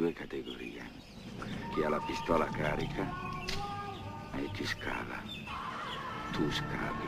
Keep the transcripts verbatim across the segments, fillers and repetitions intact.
due categorie. Chi ha la pistola carica e chi scava. Tu scavi.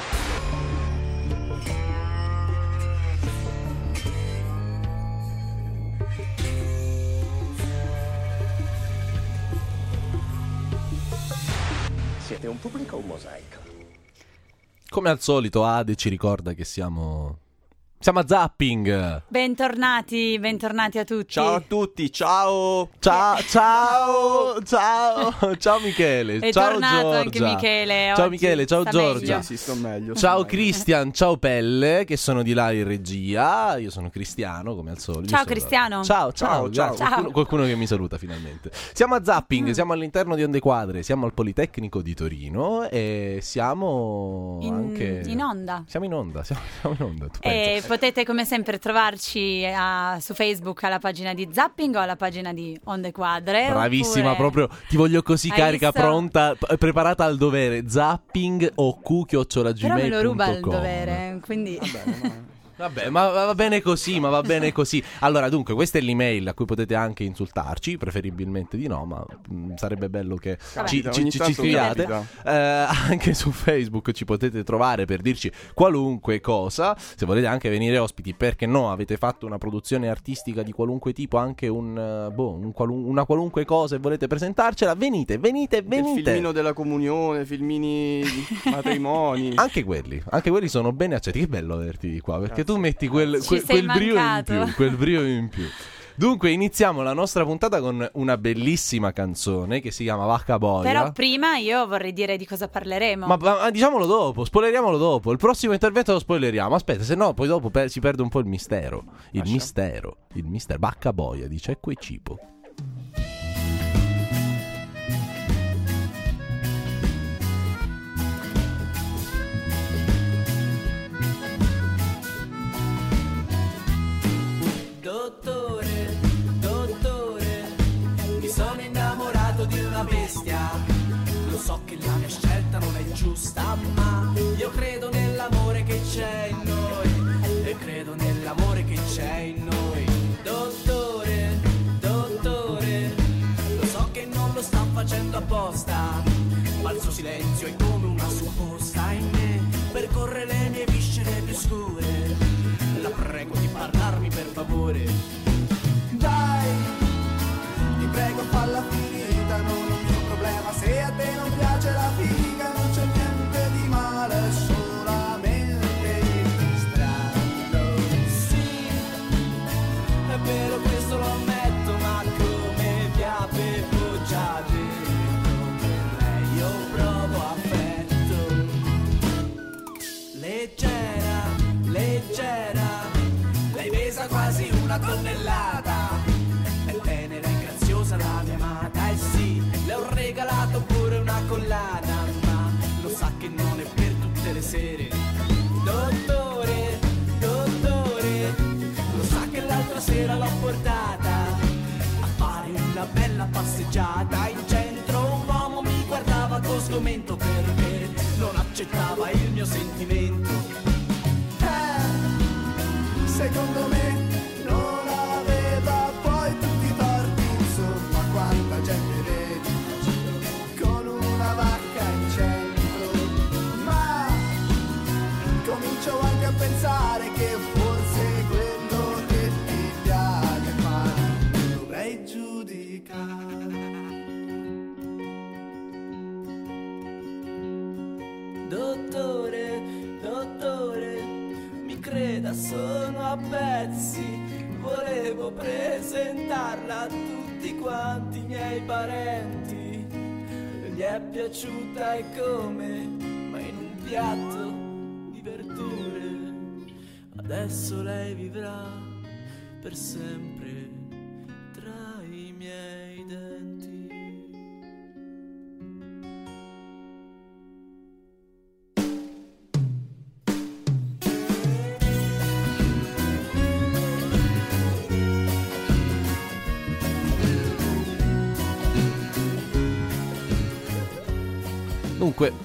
Siete un pubblico o un mosaico? Come al solito Ade ci ricorda che siamo siamo a Zapping. Bentornati, bentornati a tutti. Ciao a tutti, ciao. Ciao, ciao, ciao, ciao Michele. È ciao tornato Giorgia. anche Michele. Ciao oggi. Michele, ciao Sta Giorgia. meglio. Sì, sto meglio. Ciao sto meglio. Cristian, ciao Pelle, che sono di là in regia. Io sono Cristiano, come al solito. Ciao, Io sono- Cristiano. Ciao, ciao, Ciao, grazie. ciao. Qualcuno, Ciao. qualcuno che mi saluta finalmente. Siamo a Zapping, Mm. siamo all'interno di Onde Quadre, siamo al Politecnico di Torino e siamo In, anche in onda. Siamo in onda, siamo, siamo in onda. Tu pensa. E potete come sempre trovarci a- su Facebook alla pagina di Zapping o alla pagina di Onde Quadre. Bravissima, oppure- proprio ti voglio così Hai carica, visto? pronta, p- preparata al dovere. Zapping o q chiocciola Però me lo ruba il gmail punto com. dovere, quindi... Bene, no. Vabbè, ma va bene così, ma va bene così. Allora, dunque, questa è l'email a cui potete anche insultarci, preferibilmente di no, ma mh, sarebbe bello che Vabbè. ci, Capita, ci, ogni ci, ci tanto scriviate. capita. Eh, anche su Facebook ci potete trovare per dirci qualunque cosa. Se volete anche venire ospiti, perché no? Avete fatto una produzione artistica di qualunque tipo, anche un, eh, boh, un qualun- una qualunque cosa e volete presentarcela, venite, venite, Del venite. filmino della comunione, filmini di matrimoni. Anche quelli, anche quelli sono bene accetti. Che bello averti di qua, perché Grazie. tu metti quel, Ci quel, sei quel brio in mancato. più, quel brio in più. Dunque, iniziamo la nostra puntata con una bellissima canzone che si chiama Vacca Boia. Però prima io vorrei dire di cosa parleremo. Ma, ma- ma diciamolo dopo, spoileriamolo dopo. Il prossimo intervento lo spoileriamo. Aspetta, se no poi dopo per- si perde un po' il mistero. Il Lascia. mistero, il mistero. Vacca Boia di Cecco e Cipo. Dottore, dottore, mi sono innamorato di una bestia. Lo so che la mia scelta non è giusta, ma io credo nell'amore che c'è in noi. E credo nell'amore che c'è in noi. Dottore, dottore, lo so che non lo sta facendo apposta, ma il suo silenzio è come una supposta in me. Percorre le mie viscere più scure. La prego di parlarmi per favore. Dai, ti prego falla finita, non è un mio problema. Se a te non piace la figa non c'è niente di male, è solamente strano. Sì, è vero, questo lo ammetto, ma come vi avevo già detto, per lei io provo affetto. Leggera, leggera, lei pesa quasi una tonnellata. È tenera e graziosa la mia amata, eh sì, le ho regalato pure una collana, ma lo sa che non è per tutte le sere. Dottore, dottore, lo sa che l'altra sera l'ho portata a fare una bella passeggiata in centro. Un uomo mi guardava con sgomento perché non accettava il mio sentimento. Eh, secondo me non aveva poi tutti i torti, insomma quanta gente vedi in giro con una vacca in centro. Ma comincio anche a pensare che forse quello che ti piace, ma non dovrei giudicare. Dottore, dottore, mi creda, sono a pezzi. Volevo presentarla a tutti quanti i miei parenti. Gli è piaciuta e come, ma in un piatto di verdure. Adesso lei vivrà per sempre tra i miei denti. Dunque,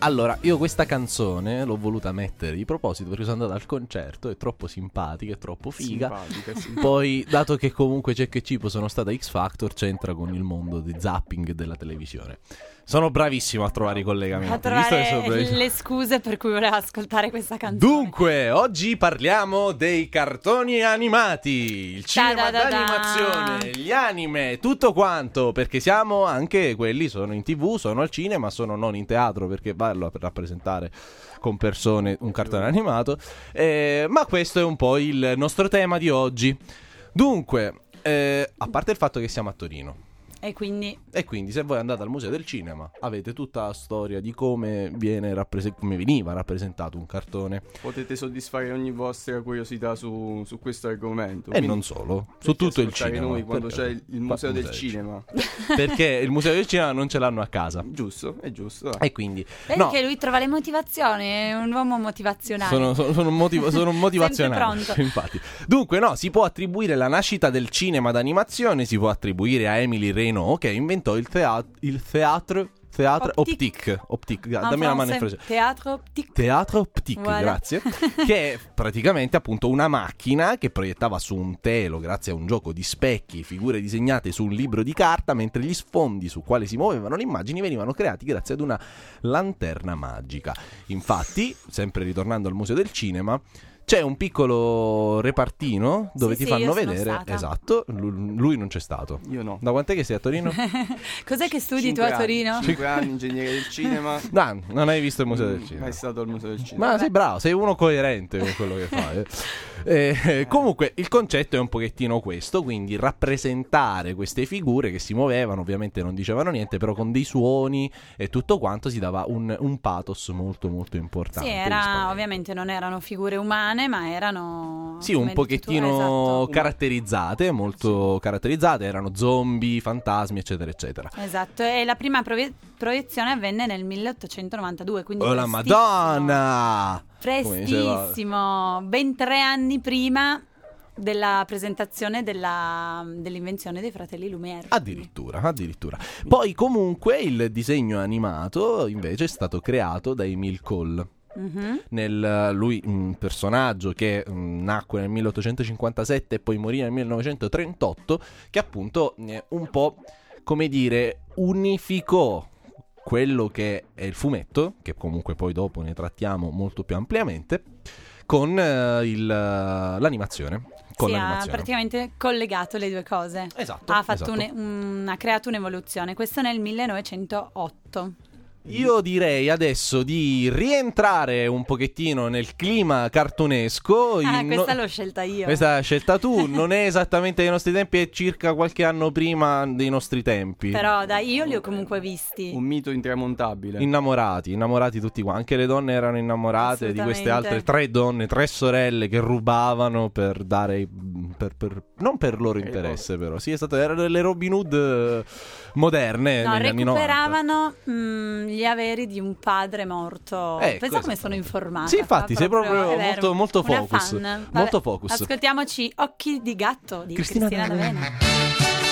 Allora, io questa canzone l'ho voluta mettere di proposito perché sono andato al concerto, è troppo simpatica, è troppo figa. Simpatica, sì. Poi, dato che comunque Jack e Cipo sono stata a X Factor, c'entra con il mondo di zapping della televisione. Sono bravissimo a trovare i collegamenti. A trovare le scuse per cui voleva ascoltare questa canzone. Dunque, oggi parliamo dei cartoni animati, il cinema Da-da-da-da. d'animazione, gli anime, tutto quanto, perché siamo anche quelli, sono in tv, sono al cinema, sono non in teatro perché vanno a rappresentare con persone un cartone animato, eh, ma questo è un po' il nostro tema di oggi. Dunque, eh, a parte il fatto che siamo a Torino, E quindi e quindi se voi andate al Museo del Cinema avete tutta la storia di come viene rapprese- come veniva rappresentato un cartone. Potete soddisfare ogni vostra curiosità su, su questo argomento. E non solo, su tutto il cinema. Noi quando Perché- c'è il, il museo Fa- del cinema. Perché il Museo del Cinema non ce l'hanno a casa. Giusto, è giusto. dai. E quindi vedi no, che lui trova le motivazioni, è un uomo motivazionale. sono, sono, sono, un motiv- sono un motivazionale. Sempre pronto. Infatti. Dunque, no, si può attribuire la nascita del cinema d'animazione, si può attribuire a Emily Reynaud che inventò il, thea- il theatre Theatre Optique. Optique, Optique. En dammi la mano in français, francese. Théâtre optique. Teatro Optique, Voilà. grazie. Che è praticamente appunto una macchina che proiettava su un telo, grazie a un gioco di specchi, figure disegnate su un libro di carta, mentre gli sfondi su quali si muovevano le immagini venivano creati grazie ad una lanterna magica. Infatti, sempre ritornando al Museo del Cinema, c'è un piccolo repartino dove Sì, ti sì, fanno io sono vedere. stata. Esatto, lu- lui non c'è stato. Io no. Da quant'è che sei a Torino? Cos'è che studi tu Cinque a anni, Torino? Cinque anni, ingegnere del cinema. No, non hai visto il Museo del Cinema. Mai stato al museo del cinema. Ma sei bravo, sei uno coerente con quello che fai. eh. Eh, eh, comunque il concetto è un pochettino questo, quindi rappresentare queste figure che si muovevano, ovviamente non dicevano niente, però con dei suoni e tutto quanto si dava un, un pathos molto molto importante. Sì, agli era, spettatori. ovviamente non erano figure umane, ma erano... Sì, un come dici tu, pochettino esatto. caratterizzate, molto caratterizzate, erano zombie, fantasmi, eccetera, eccetera. Esatto, e la prima proie- proiezione avvenne nel milleottocentonovantadue, quindi Oh la prestissimo. Madonna! Come diceva- Prestissimo, ben tre anni prima della presentazione della, dell'invenzione dei fratelli Lumière. Addirittura, addirittura. Poi comunque il disegno animato invece è stato creato da Emile Cole. Mhm. Nel, lui un personaggio che mh, nacque nel milleottocentocinquantasette e poi morì nel millenovecentotrentotto, che appunto eh, un po', come dire, unificò quello che è il fumetto, che comunque poi dopo ne trattiamo molto più ampiamente, con eh, il, l'animazione. Con Sì, ha l'animazione. praticamente collegato le due cose. Esatto, Ha, fatto esatto. un- un- ha creato un'evoluzione. Questo nel millenovecentootto. Io direi adesso di rientrare un pochettino nel clima cartunesco. Ah, in- questa l'ho scelta io. Questa l'hai scelta tu, non è esattamente dei nostri tempi, è circa qualche anno prima dei nostri tempi. Però dai, io li ho comunque visti. Un mito intramontabile. Innamorati, innamorati tutti qua. Anche le donne erano innamorate di queste Assolutamente. altre tre donne, tre sorelle che rubavano per dare. Per, per- non per loro Per interesse, però. Sì, è stato, erano le Robin Hood eh, moderne No, negli anni novanta. recuperavano mh, gli averi di un padre morto. Ecco, Pensa come esatto. sono informata. Sì, infatti, fa sei proprio è vero, molto- molto una focus. fan. Vabbè, Molto focus. Ascoltiamoci Occhi di gatto di Cristina Cristina, D'Avena. D'Avena.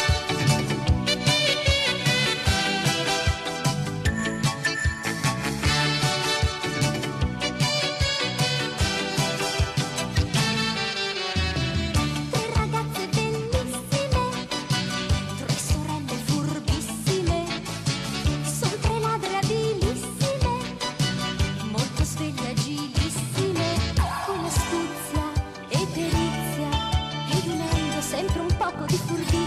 Tre ragazze bellissime, tre sorelle furbissime, son tre ladre abilissime, molto sveglie agilissime, con astuzia e perizia, ed unendo sempre un poco di furbizia,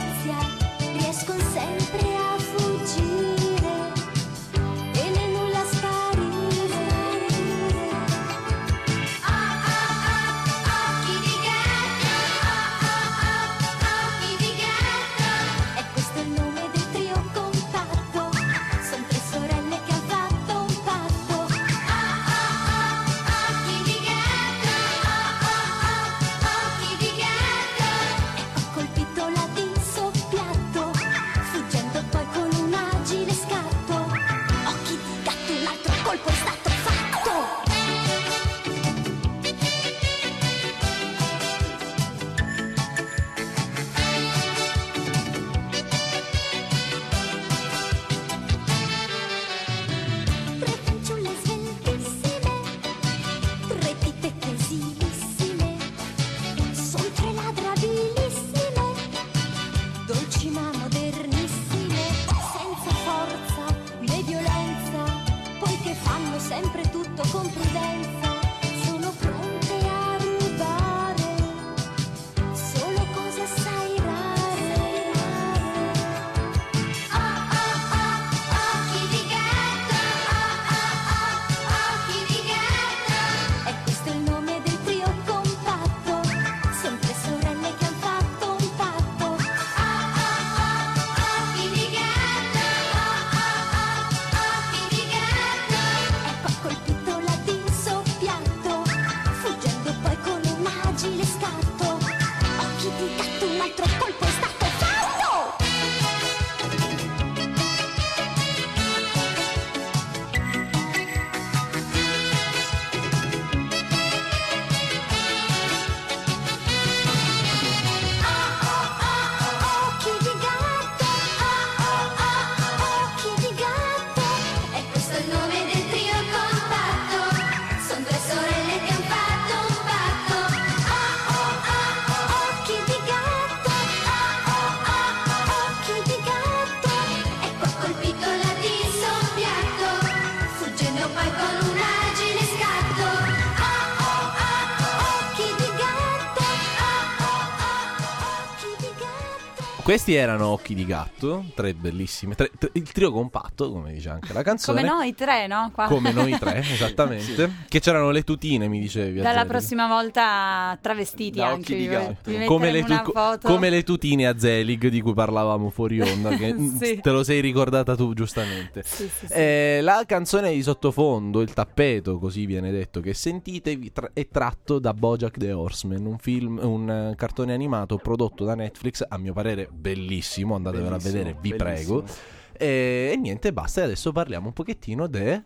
sempre tutto con prudenza, sono pronte a rubare solo cose assai rare. Oh oh oh, occhi di gatto, oh oh oh, occhi di gatto. E questo è il nome del trio compatto, son tre sorelle che han fatto un patto. Oh oh oh, occhi di gatto, oh oh oh, occhi di gatto. E poi colpito l'ha di soppiatto, fuggendo poi con un agile scatto. Occhi di gatto, un altro colpo è stato fatto. Occhi di gatto, oh oh oh, occhi di gatto. E questo è il nome del trio compatto, son due sorelle che han fatto un patto. Oh oh oh, occhi di gatto, oh oh oh, occhi di gatto. E poi colpito l'ha di soppiatto, fuggendo poi con un agile scatto. Oh oh oh, occhi di gatto, oh oh oh, occhi di gatto. Questi erano Occhi di gatto, tre bellissime, tre- tre- il trio compatto, come dice anche la canzone. Come noi tre, no? Qua. Come noi tre, esattamente. Che c'erano le tutine, mi dicevi. Dalla Azzeli. prossima volta travestiti Da anche. occhi di vi- gatto. vi Come le, metteremo tu- una foto. come le tutine a Zelig di cui parlavamo fuori onda, che Sì. te lo sei ricordata tu giustamente. Sì, sì, sì. Eh, la canzone di sottofondo, il tappeto, così viene detto, che sentite vi- tra- è tratto da BoJack the Horseman, un film, un eh, cartone animato prodotto da Netflix, a mio parere bellissimo, andatevelo a Bellissimo, vedere, vi bellissimo. prego. E, e niente, basta, e adesso parliamo un pochettino de...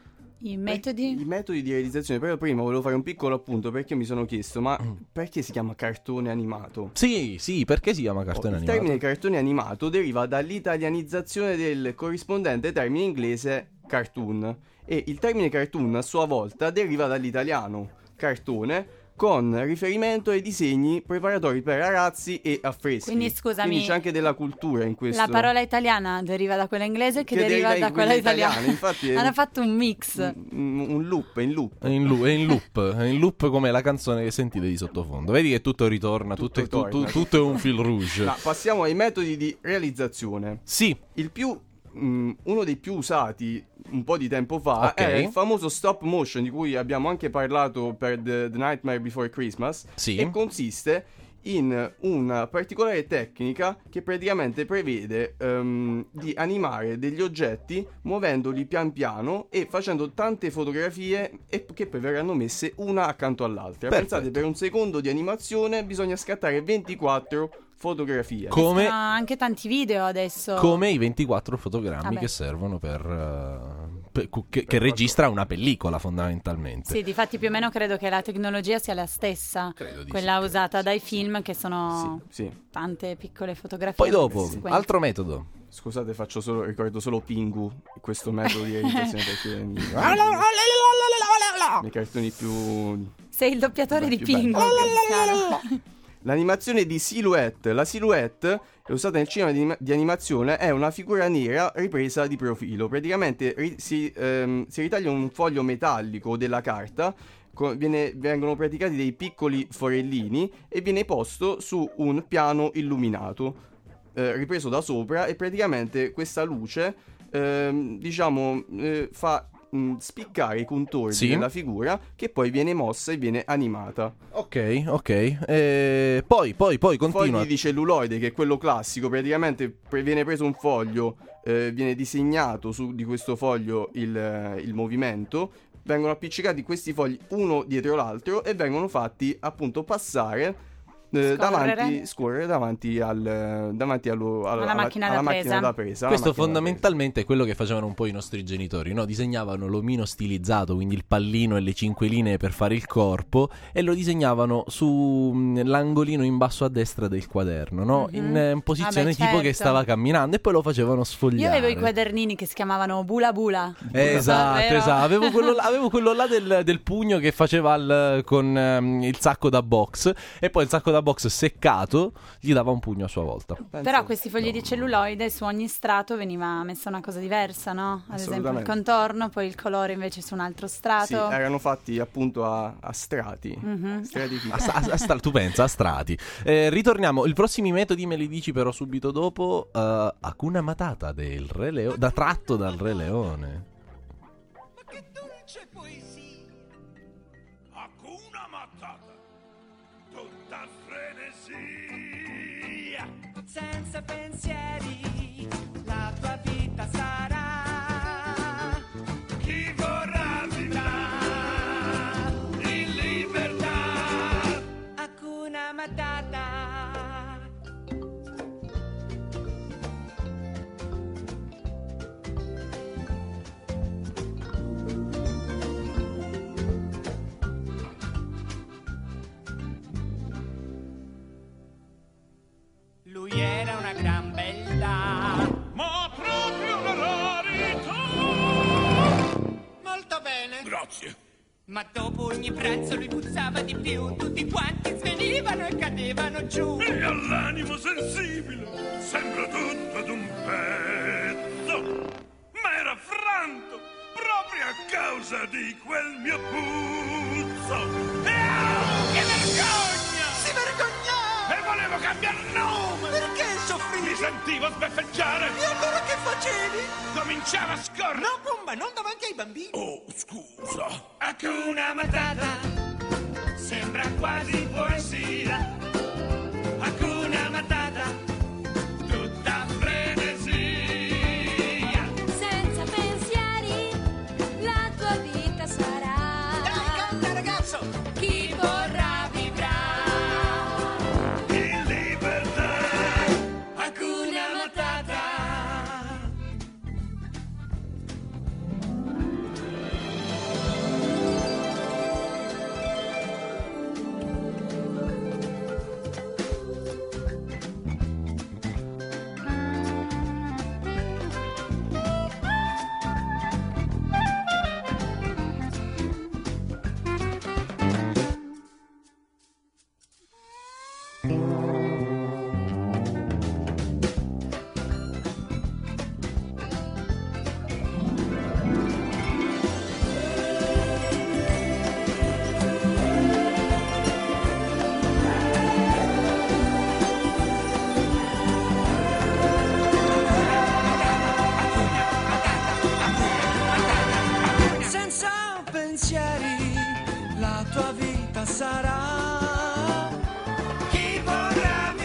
I metodi. I metodi di realizzazione. Però prima volevo fare un piccolo appunto, perché mi sono chiesto, ma perché si chiama cartone animato? Sì, sì, perché si chiama cartone il animato? termine cartone animato deriva dall'italianizzazione del corrispondente termine inglese cartoon, e il termine cartoon a sua volta deriva dall'italiano cartone, con riferimento ai disegni preparatori per arazzi e affreschi. Quindi, scusami, Quindi c'è anche della cultura in questo. La parola italiana deriva da quella inglese che, Che deriva, deriva da in quella quella italiana. italiana, infatti è- Hanno fatto un mix. un, un loop, in loop. È in, lu- è in loop, è in loop come la canzone che sentite di sottofondo. Vedi che tutto ritorna, tutto, Tutto è, tu- torna. tu- tutto è un fil rouge. Ma passiamo ai metodi di realizzazione. Sì, Il più mh, uno dei più usati un po' di tempo fa Ok. era il famoso stop motion, di cui abbiamo anche parlato per The, The Nightmare Before Christmas. Sì. E consiste in una particolare tecnica che praticamente prevede ehm, di animare degli oggetti muovendoli pian piano e facendo tante fotografie e che poi verranno messe una accanto all'altra. Perfetto. Pensate, per un secondo di animazione bisogna scattare ventiquattro fotografie. Co- Come- Sono anche tanti video adesso. come i ventiquattro fotogrammi Vabbè. che servono per, eh, per- cu- che, che registra una pellicola fondamentalmente. Sì, difatti più o meno credo che la tecnologia sia la stessa, Credo di quella sì, usata dai film, che sono Sì, sì. tante piccole fotografie. Poi dopo, sequenze. altro metodo. Scusate, faccio solo, ricordo solo Pingu, questo metodo di realizzazione perché mi, i cartoni più... Sei il doppiatore Beh, di più belli. Pingu, Cristiano. L'animazione di silhouette. La silhouette, che è usata nel cinema di, anima- di animazione, è una figura nera ripresa di profilo. Praticamente ri- si, ehm, si ritaglia un foglio metallico della carta, co- viene- vengono praticati dei piccoli forellini e viene posto su un piano illuminato, eh, ripreso da sopra, e praticamente questa luce, ehm, diciamo, eh, fa mh, spiccare i contorni Sì. della figura, che poi viene mossa e viene animata. Ok, ok. Eh, poi, poi, poi continua. Fogli di celluloide, che è quello classico. Praticamente pre- viene preso un foglio, eh, viene disegnato su di questo foglio il, eh, il movimento, vengono appiccicati questi fogli uno dietro l'altro e vengono fatti appunto passare eh, Scorrere. davanti, scorrere davanti al davanti allo, alla, Alla macchina da alla presa. macchina da presa. alla Questo macchina da fondamentalmente è quello che facevano un po' i nostri genitori, no? Disegnavano l'omino stilizzato, quindi il pallino e le cinque linee per fare il corpo, e lo disegnavano sull'angolino in basso a destra del quaderno, no? Mhm. In eh, posizione Vabbè, tipo che certo. stava camminando, e poi lo facevano sfogliare. Io avevo i quadernini che si chiamavano Bula Bula. Esatto, Vero? esatto. Avevo quello là, avevo quello là del, del pugno che faceva il- con ehm, il sacco da box, e poi il sacco da box seccato gli dava un pugno a sua volta. Penso- Però questi fogli di celluloide, su ogni strato veniva messa una cosa diversa, no? Ad esempio il Assolutamente. contorno, poi il colore invece su un altro Sì, strato. erano fatti appunto a, a strati. Mhm. strati A, a- a stra- tu pensa a strati. Eh, ritorniamo. I prossimi metodi me li dici però subito dopo. Uh, Hakuna Matata del Re Leone, da tratto dal Re Leone. Ma che dolce poesia! Hakuna Matata, tutta frenesia. Senza pensieri, la tua vita sarà. Chi vorrà vivrà in libertà. Hakuna Matata. Lui era una gran bella, ma proprio una rarità. Molto bene. Grazie. Ma dopo ogni pranzo lui puzzava di più. Tutti quanti svenivano e cadevano giù. E all'animo sensibile sembra tutto ad un pezzo. Ma era franto proprio a causa di quel mio puzzo. E oh, che vergogna! Si vergognava! E volevo cambiare nome! Perché soffrivi? Mi sentivo sbeffeggiare! E allora che facevi? Cominciava a scorrere! No, bomba, non davanti ai bambini! Oh, scusa! Hakuna Matata sembra quasi poesia. Hakuna Matata, tutta frenesia. Senza pensieri, la tua vita sarà. Dai, canta ragazzo! Chi vorrà vivrà. In libertà, Hakuna Matata. Senza pensieri, la tua vita sarà. Chi vorrà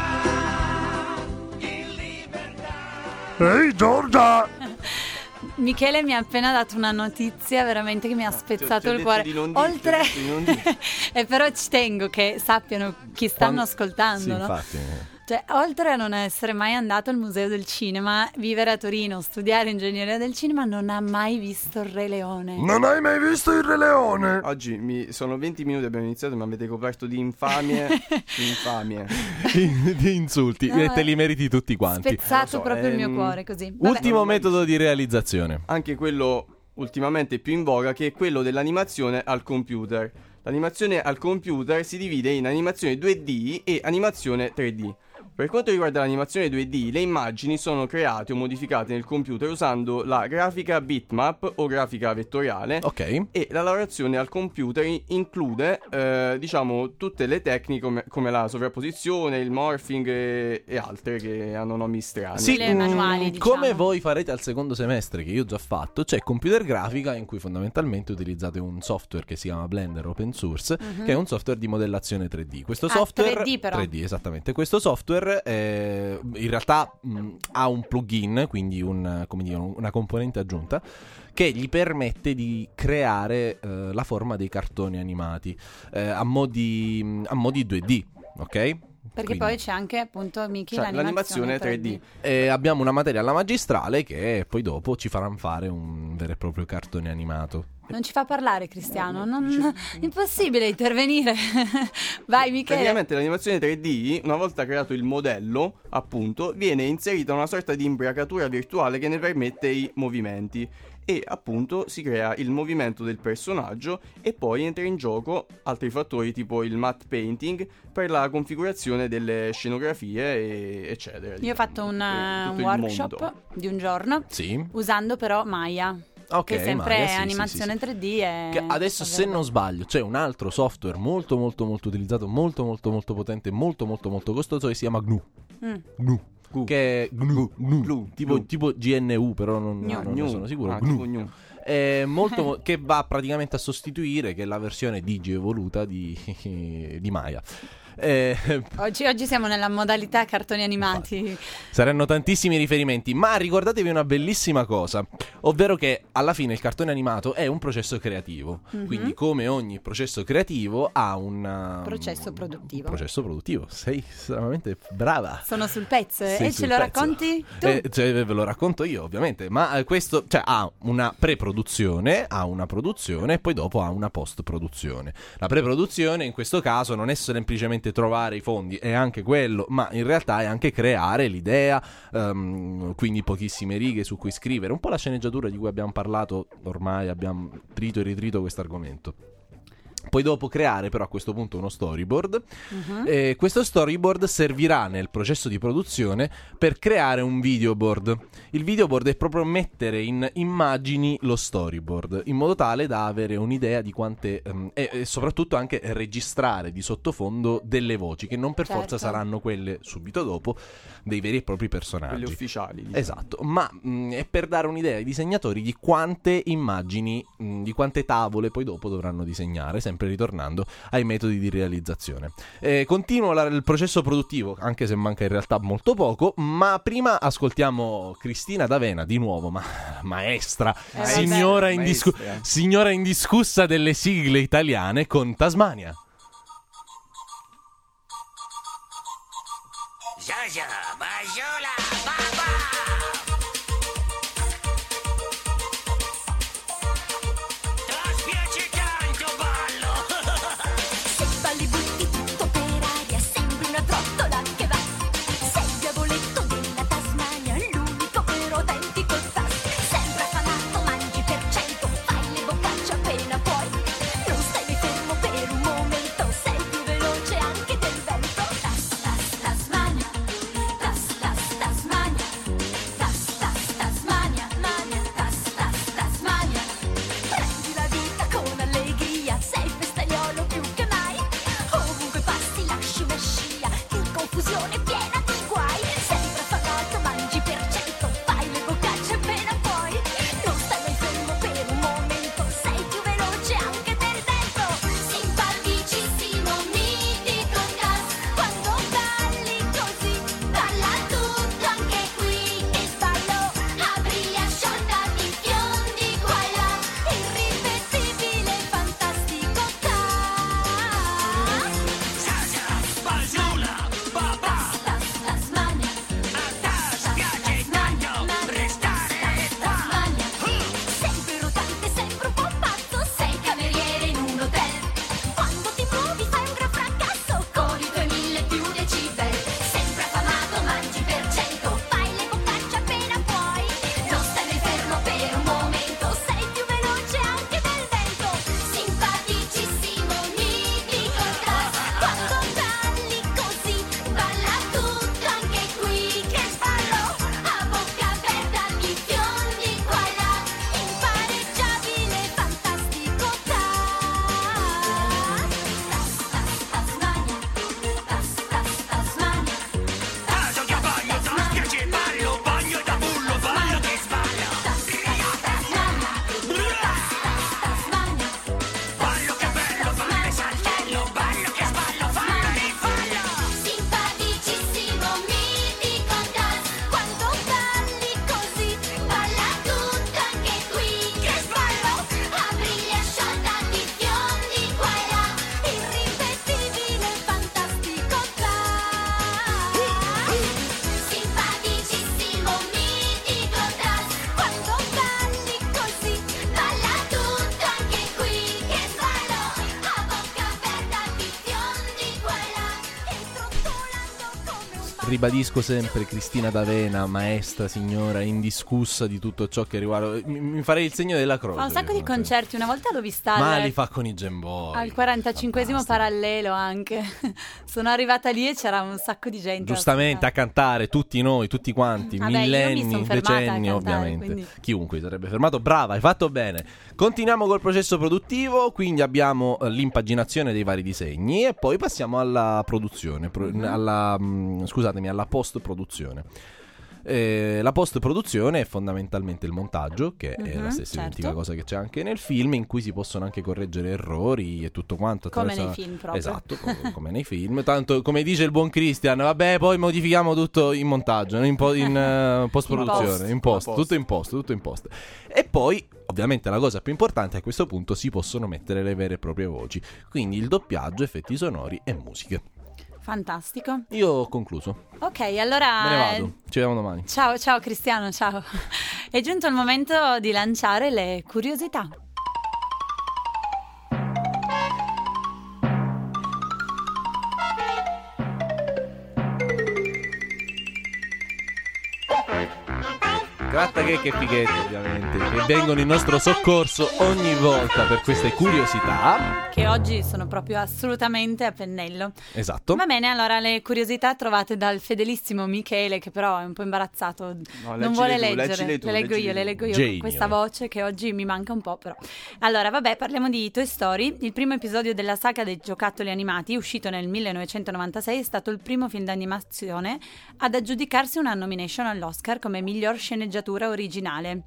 vivrà in libertà. Ehi Giorgia! Michele mi ha appena dato una notizia veramente che mi ha spezzato ti ho il detto cuore. di non dirti, Oltre ti ho detto di non dirti. e però ci tengo che sappiano chi stanno Quando- ascoltando, Sì, no? infatti. Cioè, oltre a non essere mai andato al Museo del Cinema, vivere a Torino, studiare ingegneria del cinema, non ha mai visto il Re Leone. Non hai mai visto il Re Leone? Oggi mi, sono venti minuti abbiamo iniziato, ma mi avete coperto di infamie. di infamie. Di insulti. No, e te li meriti tutti quanti. Spezzato Lo so, proprio il mio ehm, cuore, così. Vabbè. Ultimo metodo di realizzazione. Anche quello ultimamente più in voga, che è quello dell'animazione al computer. L'animazione al computer si divide in animazione due D e animazione tre D. Per quanto riguarda l'animazione due D, le immagini sono create o modificate nel computer usando la grafica bitmap o grafica vettoriale. Ok. E la lavorazione al computer i- include, eh, diciamo, tutte le tecniche come, come la sovrapposizione, il morphing e, e altre che hanno nomi strani. Sì, Le manuali, mm, diciamo. come voi farete al secondo semestre, che io ho già fatto, c'è computer grafica in cui fondamentalmente utilizzate un software che si chiama Blender Open Source, che è un software di modellazione tre D. Questo Ah, software tre D però. tre D, esattamente. Questo software eh, in realtà mh, ha un plugin, quindi un, come dire, un- una componente aggiunta che gli permette di creare eh, la forma dei cartoni animati eh, a modi a modi due D, ok? Perché Quindi- poi c'è anche, appunto, Miki, Cioè, l'animazione tre D. E abbiamo una materia alla magistrale che poi dopo ci faranno fare un vero e proprio cartone animato. Non ci fa parlare Cristiano, non... impossibile intervenire. Vai Michele. Praticamente l'animazione tre D, una volta creato il modello, appunto, viene inserita una sorta di imbriacatura virtuale che ne permette i movimenti. E appunto si crea il movimento del personaggio e poi entra in gioco altri fattori tipo il matte painting per la configurazione delle scenografie e eccetera. Io ho fatto un, Tutto un il workshop mondo. di un giorno Sì. usando però Maya. Ok, che sempre Maya, è sì, sì, animazione sì, sì. tre D e... Che adesso, se non sbaglio, c'è un altro software molto molto molto utilizzato, molto molto molto potente, molto molto molto costoso, che si chiama G N U. Mm. G N U. Gu. Che è G N U, G N U. Glu. Tipo, Glu. tipo G N U, però non, Gnu. non ne sono sicuro. Ah, G N U. tipo Gnu. È molto mo- che va praticamente a sostituire, che è la versione digi evoluta di, di Maya. Eh, Oggi, oggi siamo nella modalità cartoni animati. Saranno tantissimi riferimenti, ma ricordatevi una bellissima cosa, ovvero che alla fine il cartone animato è un processo creativo, Mhm. quindi come ogni processo creativo ha un Processo produttivo. Un processo produttivo, sei estremamente brava. Sono sul pezzo eh? Sei e sul ce lo pezzo. racconti tu? Eh, cioè, ve lo racconto io ovviamente, ma eh, questo cioè, ha una pre-produzione, ha una produzione e poi dopo ha una post-produzione. La pre-produzione in questo caso non è semplicemente trovare i fondi, è anche quello, ma in realtà è anche creare l'idea, ehm, quindi pochissime righe su cui scrivere, un po' la sceneggiatura di cui abbiamo parlato, ormai abbiamo trito e ritrito questo argomento. Poi dopo creare però a questo punto uno storyboard. Mhm. E questo storyboard servirà nel processo di produzione per creare un videoboard. Il videoboard è proprio mettere in immagini lo storyboard, in modo tale da avere un'idea di quante ehm, e, e soprattutto anche registrare di sottofondo delle voci che non per Certo. forza saranno quelle subito dopo dei veri e propri personaggi. Quelli ufficiali. diciamo. Esatto, ma mh, è per dare un'idea ai disegnatori di quante immagini, mh, di quante tavole poi dopo dovranno disegnare, sempre ritornando ai metodi di realizzazione. Eh, continuo la- il processo produttivo, anche se manca in realtà molto poco, ma prima ascoltiamo Cristina D'Avena, di nuovo, ma maestra, Eh, signora, vabbè. indiscu- Maestra. signora indiscussa delle sigle italiane con Tasmania. Giorgio, Bajola, Baba! Ti spiace tanto, ballo! Se balli butti tutto per aria, sembri una trottola che va. Sei il diavoletto della Tasmania, l'unico vero autentico tas. Sempre affamato, mangi per cento, fai le boccacce appena puoi. Non stai mai fermo per un momento. ribadisco sempre Cristina D'Avena, maestra, signora, indiscussa di tutto ciò che riguarda. Mi, mi farei il segno della croce. Fa un sacco di concerti, una volta l'ho vista Ma al, li fa con i Gemboy. al quarantacinquesimo parallelo anche. Sono arrivata lì e c'era un sacco di gente. Giustamente a cantare, tutti noi, tutti quanti, Vabbè, io mi millenni, son fermata a decenni cantare, ovviamente. quindi. Chiunque sarebbe fermato. Brava, hai fatto bene. Continuiamo col processo produttivo, quindi abbiamo eh, l'impaginazione dei vari disegni e poi passiamo alla produzione, pro- Mhm. alla, mh, scusatemi, alla post-produzione. Eh, la post-produzione è fondamentalmente il montaggio, che è Mhm, la stessa certo. identica cosa che c'è anche nel film, in cui si possono anche correggere errori e tutto quanto. Come attraverso- nei film proprio. Esatto, come, come nei film. Tanto, come dice il buon Christian, vabbè, poi modifichiamo tutto in montaggio, in, po- in eh, post-produzione, in post, In post. tutto in post, tutto in post. E poi, ovviamente, la cosa più importante a questo punto si possono mettere le vere e proprie voci, quindi il doppiaggio, effetti sonori e musiche. Fantastico. Io ho concluso. Ok, allora... Me ne eh, vado. Ci vediamo domani. Ciao, ciao Cristiano, ciao. È giunto il momento di lanciare le curiosità. Gratta che che fighetti, ovviamente, che vengono in nostro soccorso ogni volta per queste curiosità. Che oggi sono proprio assolutamente a pennello. Esatto. Va bene, allora le curiosità trovate dal fedelissimo Michele, che però è un po' imbarazzato, No, non leggile vuole tu, leggere. leggile tu, le leggo leggile io, le tu. leggo io Genio. con questa voce che oggi mi manca un po' però. Allora, vabbè, parliamo di Toy Story. Il primo episodio della saga dei giocattoli animati, uscito nel millenovecentonovantasei, è stato il primo film d'animazione ad aggiudicarsi una nomination all'Oscar come miglior sceneggiatura originale.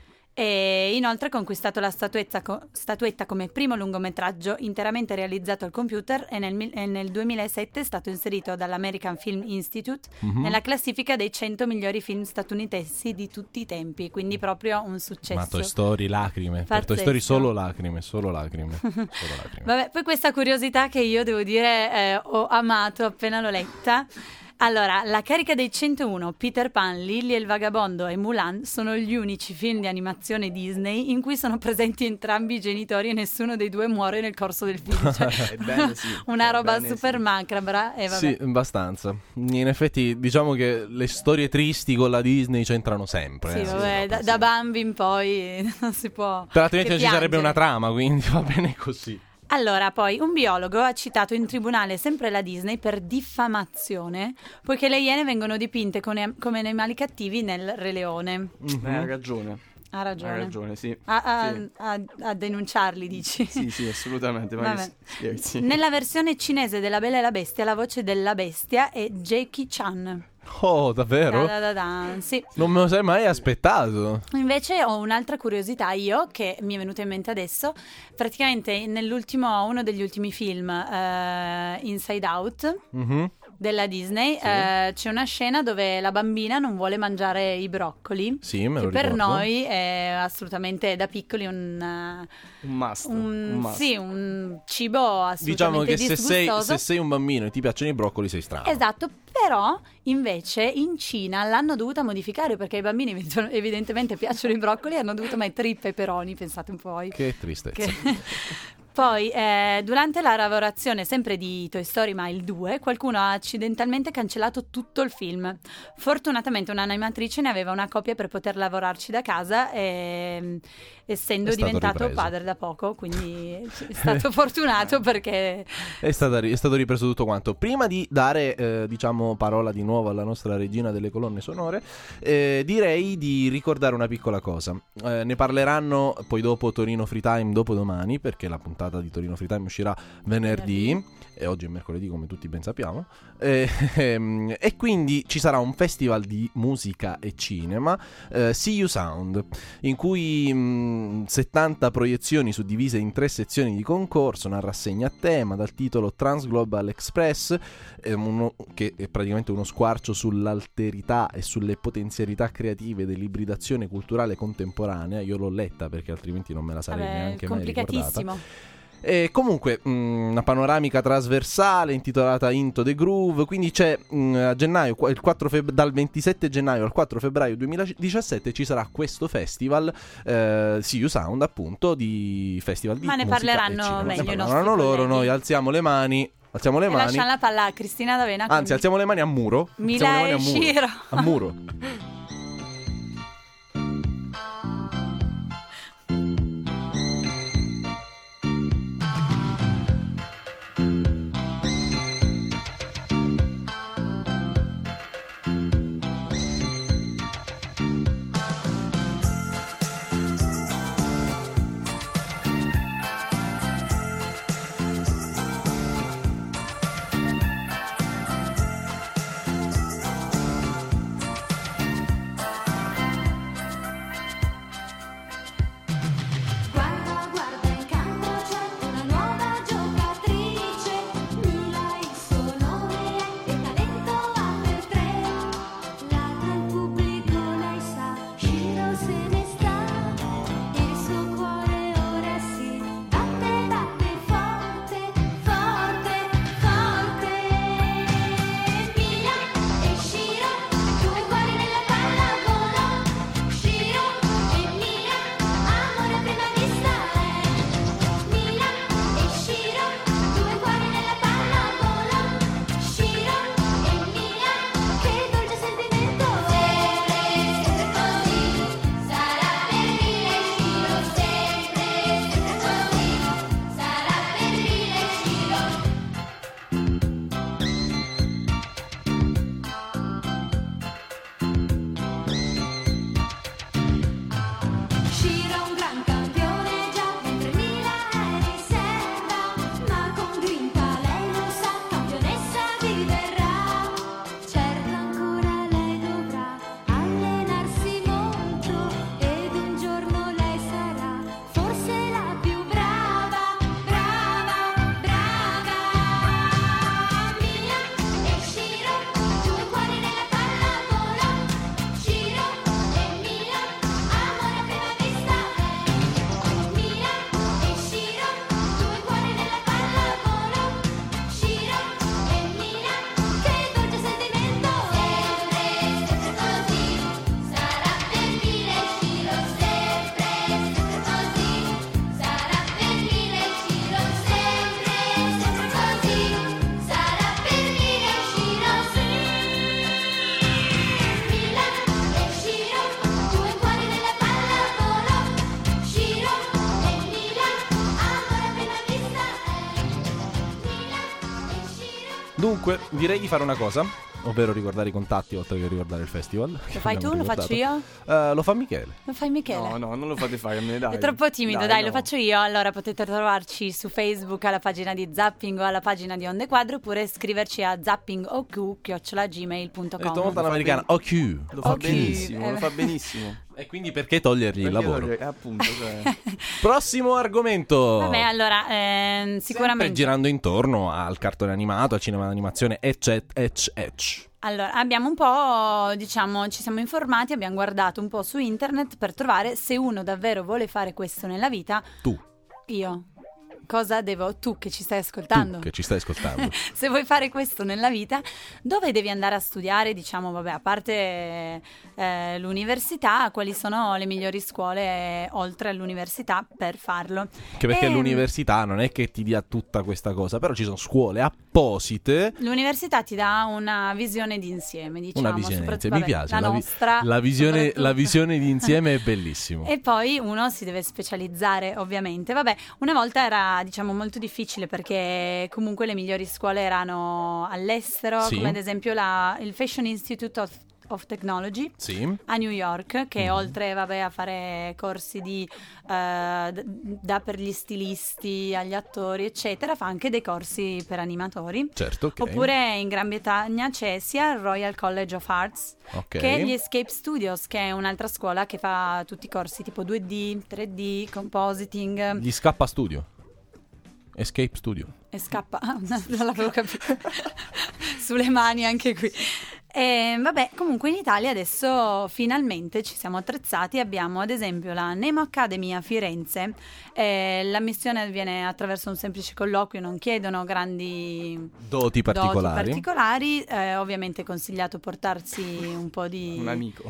E inoltre ha conquistato la statuetta, co- statuetta come primo lungometraggio interamente realizzato al computer e nel, mil- e nel duemilasette è stato inserito dall'American Film Institute Mhm. nella classifica dei cento migliori film statunitensi di tutti i tempi, quindi proprio un successo. Ma Toy Story lacrime. Per Pazzesco. Toy Story solo lacrime, solo lacrime. Solo lacrime. Vabbè, poi questa curiosità che io devo dire eh, ho amato appena l'ho letta. Allora, la carica dei centouno, Peter Pan, Lily e il Vagabondo e Mulan sono gli unici film di animazione Disney in cui sono presenti entrambi i genitori e nessuno dei due muore nel corso del film. Cioè, Ebbene sì, una roba ebbene super sì. macabra e vabbè. Sì, abbastanza. In effetti, diciamo che le storie tristi con la Disney c'entrano sempre. Sì, eh. vabbè, da, da Bambi in poi non si può Però altrimenti che non ci sarebbe piangere. una trama, quindi va bene così. Allora, poi, un biologo ha citato in tribunale sempre la Disney per diffamazione, poiché le iene vengono dipinte come, come animali cattivi nel Re Leone. Eh, ha ragione. Ha ragione. Ha ragione, sì. A, a- Sì. a- a denunciarli, dici? Sì, sì, assolutamente. Ma Vabbè. che scherzi. Nella versione cinese della Bella e la Bestia, la voce della bestia è Jackie Chan. Oh, davvero? Da, da, da, da. Sì. Non me lo sei mai aspettato. Invece ho un'altra curiosità io che mi è venuta in mente adesso. Praticamente nell'ultimo, uno degli ultimi film, eh, Inside Out, Mhm. della Disney, eh, c'è una scena dove la bambina non vuole mangiare i broccoli. Sì, me che lo per ricordo. noi è assolutamente da piccoli un, eh, Un must. un- un must. sì, un cibo assolutamente Diciamo che se sei, disgustoso. se sei un bambino e ti piacciono i broccoli sei strano. Esatto, però invece in Cina l'hanno dovuta modificare perché ai bambini evident- evidentemente piacciono i broccoli e hanno dovuto mettere i peperoni, pensate un po'. voi. Che tristezza. Che- Poi, eh, durante la lavorazione sempre di Toy Story, ma il due, qualcuno ha accidentalmente cancellato tutto il film. Fortunatamente un'animatrice ne aveva una copia per poter lavorarci da casa, e, essendo È stato diventato ripreso. padre da poco, quindi è stato fortunato perché... È, stata ri- è stato ripreso tutto quanto. Prima di dare, eh, diciamo, parola di nuovo alla nostra regina delle colonne sonore, eh, direi di ricordare una piccola cosa. Eh, ne parleranno poi dopo Torino Free Time, dopo domani, perché la puntata di Torino Free Time uscirà venerdì, Venerdì. e oggi è mercoledì come tutti ben sappiamo. Eh, ehm, e quindi ci sarà un festival di musica e cinema, eh, See You Sound, in cui mh, settanta proiezioni suddivise in tre sezioni di concorso, una rassegna a tema dal titolo Trans Global Express, eh, uno, che è praticamente uno squarcio sull'alterità e sulle potenzialità creative dell'ibridazione culturale contemporanea. Io l'ho letta perché altrimenti non me la sarei Vabbè, neanche mai ricordata. complicatissimo. E comunque mh, una panoramica trasversale intitolata Into the Groove. Quindi c'è mh, a gennaio, qua- il quattro feb- dal ventisette gennaio al quattro febbraio duemiladiciassette ci sarà questo festival, eh, See You Sound, appunto, di festival di Ma ne musica e parleranno cinema. meglio Ne i parleranno nostri loro, colleghi. noi alziamo le mani Alziamo le E mani. lasciamo la palla a Cristina D'Avena. Anzi, quindi- alziamo le mani a muro. Mila Alziamo le mani e a muro. Shiro. A muro. Guarda, guarda, in campo c'è una nuova giocatrice. Mila il suo nome è e talento ha per tre. Ladra il pubblico, lei sa, Shiro se ne sta. Il suo cuore ora si batte, batte forte, forte, forte. Mila e Shiro, due cuori nella pallavolo. Shiro e Mila, amore a prima vista è. Mila e Shiro, due cuori nella pallavolo. Shiro e Mila, che dolce sentimento è. Sempre, sempre così, sarà per Mila e Shiro. Sempre, sempre così, sarà per Mila e Shiro. Shiro è un gran campione già, mentre Mila è riserva, ma con grinta lei lo sa, campionessa diverrà. Certo ancora lei dovrà allenarsi molto, ed un giorno lei sarà forse la più brava, brava, brava. Mila e Shiro, due cuori nella pallavolo. Shiro e Mila, amore a prima vista è. Mila e Shiro, due cuori nella pallavolo. Shiro e Mila, che dolce sentimento è. Sempre, sempre così, sarà per Mila e Shiro. Sempre, sempre così, sarà per Mila e Shiro. Sempre, sempre così, sarà per Mila e Shiro. Mila e Shiro, due cuori nella pallavolo. Shiro e Mila, amore a prima vista è. Mila e Shiro. Dunque, direi di fare una cosa, ovvero ricordare i contatti oltre che ricordare il festival. Lo fai tu? Lo faccio io? Uh, lo fa Michele. Lo fai Michele? No, no, non lo fate fare a me, dai. È troppo timido, dai, no. lo faccio io. Allora potete trovarci su Facebook alla pagina di Zapping o alla pagina di Onde Quadro, oppure scriverci a zappingoq chiocciola gmail punto Hai detto com. molto all'americana. O Q. Lo fa Ok. benissimo, Eh, lo fa benissimo. E quindi perché togliergli il Perché lavoro? lo- eh, appunto, cioè. Prossimo argomento. Vabbè, allora, ehm, Sempre sicuramente. girando intorno al cartone animato, al cinema d'animazione, eccetera, eccetera. Allora, abbiamo un po', diciamo, ci siamo informati, abbiamo guardato un po' su internet per trovare se uno davvero vuole fare questo nella vita. Tu, Io. Cosa devo, tu che ci stai ascoltando, tu che ci stai ascoltando. se vuoi fare questo nella vita, dove devi andare a studiare? Diciamo, vabbè, a parte eh, l'università, quali sono le migliori scuole oltre all'università per farlo? Che perché Ehm, l'università non è che ti dia tutta questa cosa, però ci sono scuole apposite. L'università ti dà una visione d'insieme, diciamo. Una visione soprattutto, d'insieme, mi vabbè, piace. La, La, vi- nostra, la visione, soprattutto. la visione di insieme è bellissimo. E poi uno si deve specializzare, ovviamente. Vabbè, una volta era, diciamo, molto difficile perché comunque le migliori scuole erano all'estero, Sì. come ad esempio la, il Fashion Institute of, of Technology Sì. a New York, che Mhm. oltre, vabbè, a fare corsi di eh, d- da per gli stilisti agli attori, eccetera, fa anche dei corsi per animatori. Certo, ok. Oppure in Gran Bretagna c'è sia il Royal College of Arts Ok. che gli Escape Studios, che è un'altra scuola che fa tutti i corsi tipo due D, tre D, compositing Gli scappa studio. Escape Studio. e scappa. Ah, non l'avevo capito. Sulle mani anche qui. E, vabbè, comunque in Italia adesso finalmente ci siamo attrezzati. Abbiamo ad esempio la Nemo Academy a Firenze. Eh, l'ammissione avviene attraverso un semplice colloquio, non chiedono grandi Doti particolari. doti particolari. Eh, ovviamente è consigliato portarsi un po' di Un amico.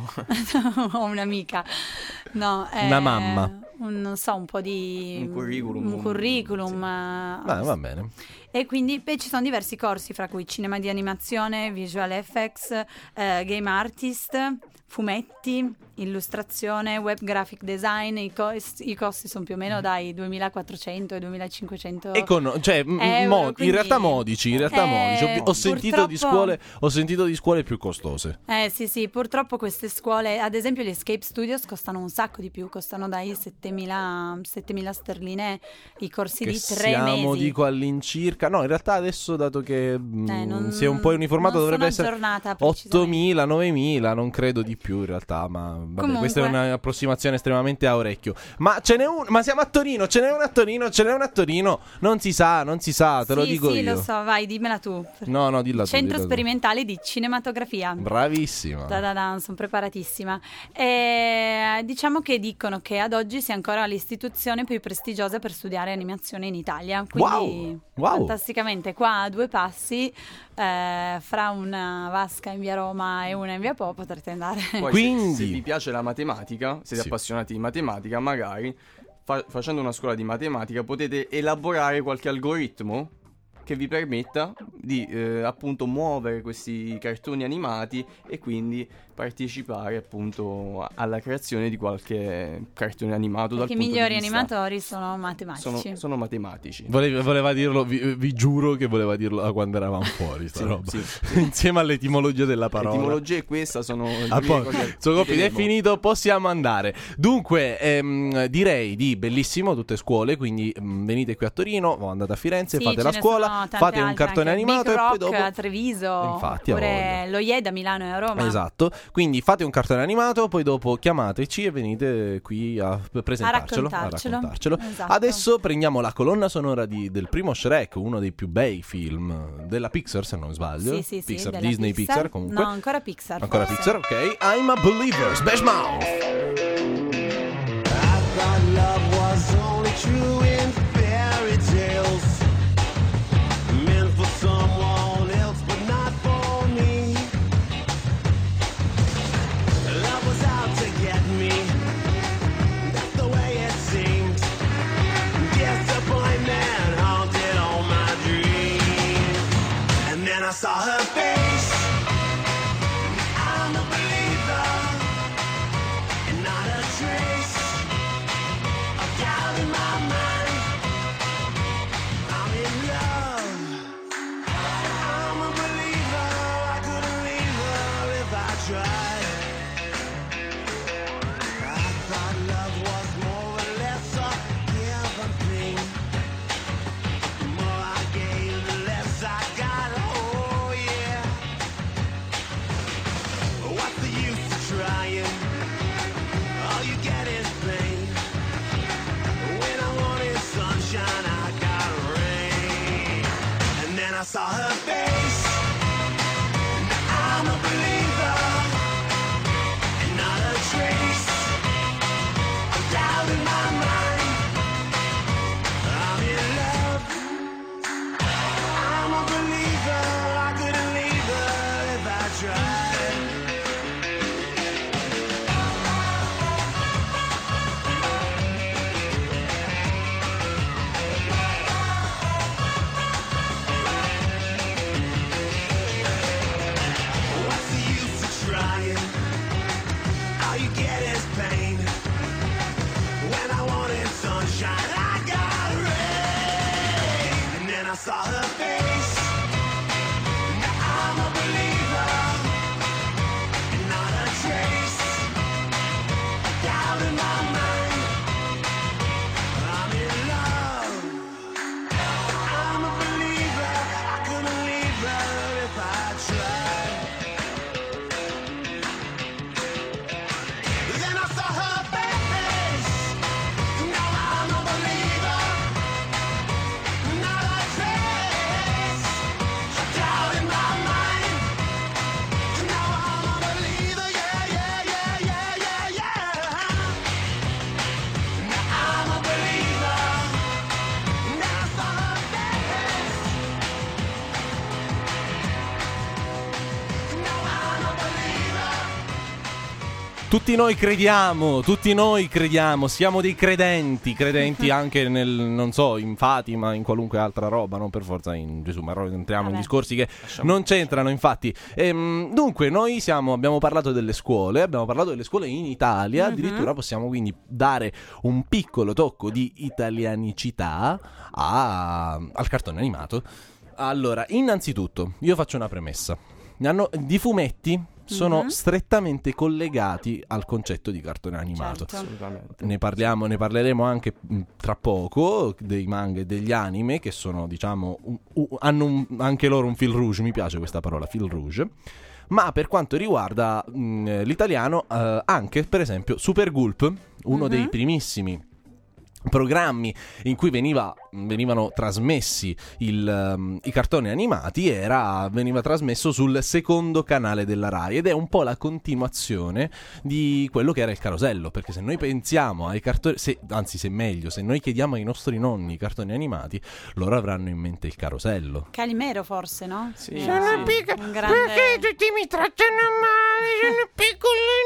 o un'amica, no, eh, Una mamma. un- non so, un po' di Un curriculum. un curriculum, eh, Ah, va bene. E quindi beh, ci sono diversi corsi, fra cui cinema di animazione, visual effects, eh, game artist, fumetti, illustrazione, web graphic design. I, cos- i costi sono più o meno dai duemilaquattrocento ai duemilacinquecento Econo- cioè, m- euro, mo- in quindi- realtà modici, in realtà Eh, modici. Ho, ho sentito di purtroppo- scuole, ho sentito di scuole più costose. Eh sì sì, purtroppo queste scuole, ad esempio gli Escape Studios costano un sacco di più, costano dai settemila sterline i corsi Che di tre siamo, mesi. dico, all'incirca. No, in realtà adesso, dato che mh, Eh, non- si è un po' uniformato, non dovrebbe sono essere aggiornata precisamente. ottomila, novemila, non credo di più in realtà, ma vabbè, Comunque- questa è un'approssimazione estremamente a orecchio. Ma ce n'è un, ma siamo a Torino, ce n'è una a Torino, ce n'è una a Torino, non si sa, non si sa, te lo Sì, dico sì, io. lo so, vai, dimmela tu. No, no, dilla tu, Centro dilla tu. sperimentale di cinematografia. Bravissima. Da da da, sono preparatissima. E, diciamo che dicono che ad oggi sia ancora l'istituzione più prestigiosa per studiare animazione in Italia. Quindi, Wow, wow. fantasticamente, qua a due passi, eh, fra una vasca in via Roma e una in via Po, potrete andare. Poi Quindi- se, se vi piace la matematica, siete Sì. appassionati di matematica, magari fa- facendo una scuola di matematica potete elaborare qualche algoritmo che vi permetta di eh, appunto muovere questi cartoni animati e quindi partecipare appunto alla creazione di qualche cartone animato dal Perché i punto migliori di vista- animatori sono matematici. sono, sono matematici. Voleva, voleva dirlo, vi, vi giuro che voleva dirlo da quando eravamo fuori, sta Sì, roba. sì, Insieme all'etimologia della parola. L'etimologia è questa, sono le A due po- cose suo che compito è tenevo. finito, possiamo andare. Dunque, ehm, direi di bellissimo, tutte scuole, quindi mm, venite qui a Torino, o andate a Firenze, Sì, fate ce la ne scuola, sono tante fate un altre, cartone anche animato Big e poi Rock dopo... a Treviso, Infatti, a oppure voglia. lo IED a Milano e a Roma. Esatto, quindi fate un cartone animato, poi dopo chiamateci e venite qui a presentarcelo, A raccontarcelo. raccontarcelo. Esatto. Adesso prendiamo la colonna sonora di- del primo Shrek, uno dei più bei film della Pixar, se non sbaglio. Sì, sì, sì, Pixar, della Disney, Pixar, comunque. No, ancora Pixar. Ancora forse. Pixar, ok. I'm a Believer, Smash Mouth. I thought love was only true in fairy tales, meant for someone else but not for me. Love was out to get me, that's the way it seemed. Disappointment haunted all my dreams. And then I saw her face, I'm a believer, and not a trace of doubt in my mind. Tutti noi crediamo, tutti noi crediamo, siamo dei credenti, credenti anche nel, non so, in Fatima, in qualunque altra roba, non per forza in Gesù, ma entriamo in discorsi che non c'entrano, infatti. Ehm, dunque, noi siamo, abbiamo parlato delle scuole, abbiamo parlato delle scuole in Italia, Mhm. addirittura possiamo quindi dare un piccolo tocco di italianicità a- al cartone animato. Allora, innanzitutto, io faccio una premessa. Ne hanno, di fumetti sono Mhm. strettamente collegati al concetto di cartone animato. Certo. Assolutamente. Ne parliamo, ne parleremo anche mh, tra poco dei manga e degli anime che sono, diciamo, un- un- hanno un- anche loro un fil rouge, mi piace questa parola, fil rouge. Ma per quanto riguarda mh, l'italiano, eh, anche per esempio Super Gulp, uno Mhm. dei primissimi programmi in cui veniva, venivano trasmessi il, um, i cartoni animati, era, veniva trasmesso sul secondo canale della Rai, ed è un po' la continuazione di quello che era il Carosello, perché se noi pensiamo ai cartoni, se, anzi se meglio, se noi chiediamo ai nostri nonni i cartoni animati, loro avranno in mente il Carosello. Calimero forse, no? Sì, Eh, Sono sì, piccolo. un grande... tutti mi trattano male? Sono piccolo e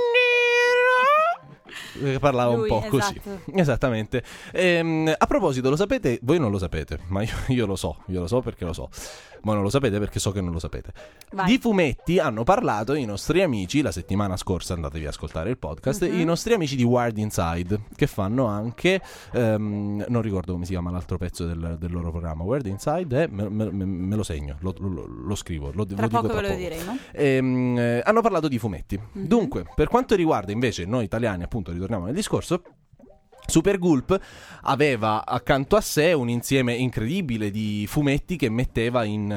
nero. Eh, Parlava Lui, un po' così. esatto. Esattamente. Ehm, a proposito, lo sapete? Voi non lo sapete, ma io, io lo so, io lo so perché lo so. Ma non lo sapete perché so che non lo sapete. Vai. Di fumetti hanno parlato i nostri amici la settimana scorsa, andatevi a ascoltare il podcast, Mhm. i nostri amici di Wired Inside, che fanno anche, ehm, non ricordo come si chiama l'altro pezzo del, del loro programma. Wired Inside è, me, me- me- me lo segno, lo, lo- lo scrivo, lo, Tra lo dico poco tra ve lo poco. diremo. Ehm, eh, hanno parlato di fumetti. Mhm. Dunque, per quanto riguarda invece noi italiani, appunto, ritorniamo nel discorso. Super Gulp aveva accanto a sé un insieme incredibile di fumetti che metteva in,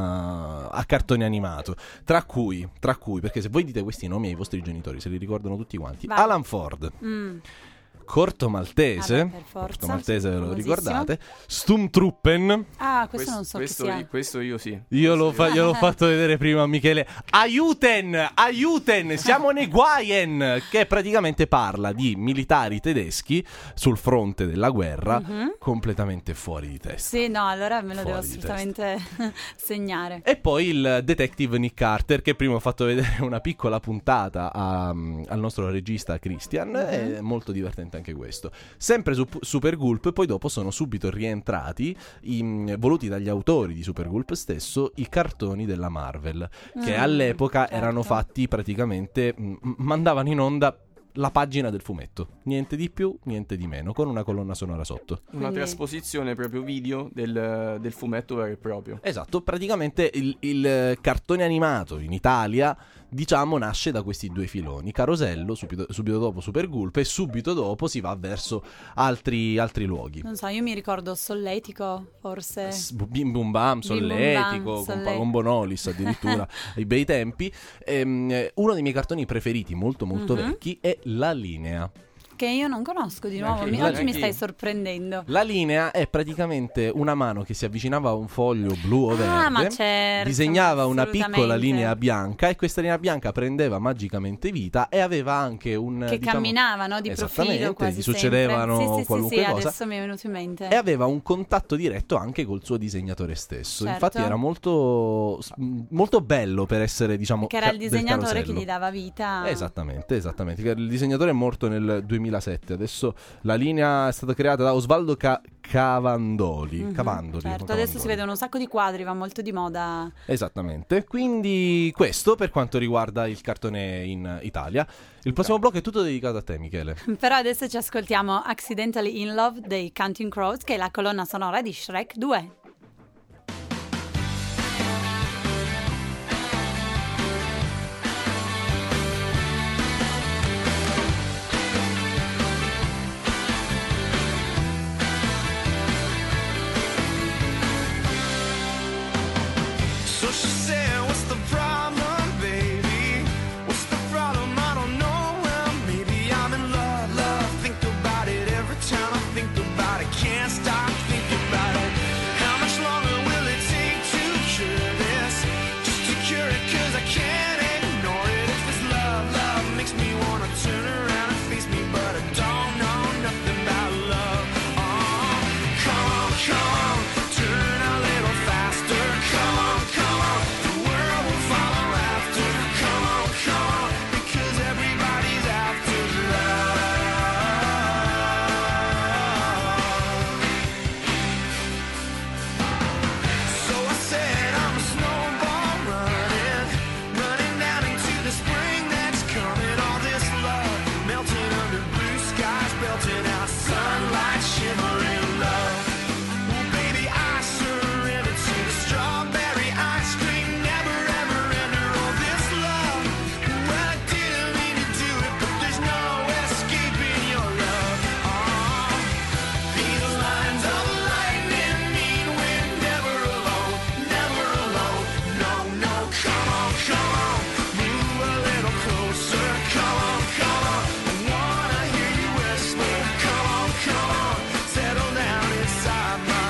uh, a cartone animato, tra cui, tra cui, perché se voi dite questi nomi ai vostri genitori se li ricordano tutti quanti: Vai. Alan Ford, Mm. Corto Maltese, Vabbè, per forza, Corto Maltese ve lo famosissimo. ricordate, Sturmtruppen. Ah, questo non so questo, chi sia. io, questo io sì. Io l'ho, fa- gliel'ho fatto vedere prima a Michele. Aiuten! Aiuten! Siamo nei Guaien! Che praticamente parla di militari tedeschi sul fronte della guerra, Mhm. completamente fuori di testa. Sì, no, allora me lo Fuori devo di assolutamente segnare. E poi il detective Nick Carter, che prima ho fatto vedere una piccola puntata a- al nostro regista Christian. Mhm. È molto divertente anche questo. Sempre su Super Gulp, poi dopo sono subito rientrati, in- voluti dagli autori di Super Gulp stesso, i cartoni della Marvel, che Mm, all'epoca certo. erano fatti praticamente, m- mandavano in onda la pagina del fumetto, niente di più, niente di meno, con una colonna sonora sotto. Una Quindi- trasposizione proprio video del, del fumetto vero e proprio. Esatto, praticamente il, il cartone animato in Italia, diciamo, nasce da questi due filoni: Carosello, subito, subito dopo Super Gulp, e subito dopo si va verso altri, altri luoghi. Non so, io mi ricordo Solletico, forse. S- Bim Bum Bam, Bim Bum Bam, Solletico, con Solletico. Pagombonolis addirittura, ai bei tempi. Ehm, eh, uno dei miei cartoni preferiti, molto molto Mhm. vecchi, è La Linea. Che io non conosco di nuovo. Neanche Mi- io, oggi mi neanche stai io. sorprendendo. La linea è praticamente una mano che si avvicinava a un foglio blu o verde, Ah, ma certo, disegnava una piccola assolutamente. linea bianca, e questa linea bianca prendeva magicamente vita e aveva anche un, Che diciamo, camminava, no? Di esattamente, profilo quasi gli succedevano sempre. Sì, sì, qualunque sì, sì, cosa. adesso mi è venuto in mente. E aveva un contatto diretto anche col suo disegnatore stesso. Certo. Infatti era molto, molto bello per essere, diciamo, Che era il ca- del disegnatore che Carosello. gli dava vita. Esattamente, esattamente. Il disegnatore è morto nel duemilasette. Adesso la linea è stata creata da Osvaldo Ca- Cavandoli. Mhm, Cavandoli. certo, Cavandoli. adesso si vedono un sacco di quadri, va molto di moda. Esattamente. Quindi questo per quanto riguarda il cartone in Italia. Il prossimo blocco è tutto dedicato a te, Michele. Però adesso ci ascoltiamo Accidentally in Love dei Counting Crows, che è la colonna sonora di Shrek due. So she said, what's the problem, baby? What's the problem? I don't know. Well, maybe I'm in love, love. Think about it every time I think about it. Can't stop thinking about it. How much longer will it take to cure this? Just to cure it, cause I can't ignore it. If this love, love makes me wanna turn around and face me, but I don't know nothing about love. Oh, come on, come on, turn a little faster. Come on, come on, the world will follow after. Come on, come on, because everybody's after night shivering love. Oh baby, I surrender to the strawberry ice cream. Never ever enter all this love. Well, I didn't mean to do it, but there's no escaping your love. Oh, these lines of lightning mean we're never alone, never alone. No, no, come on, come on, move a little closer. Come on, come on, I wanna hear you whisper. Come on, come on, settle down inside my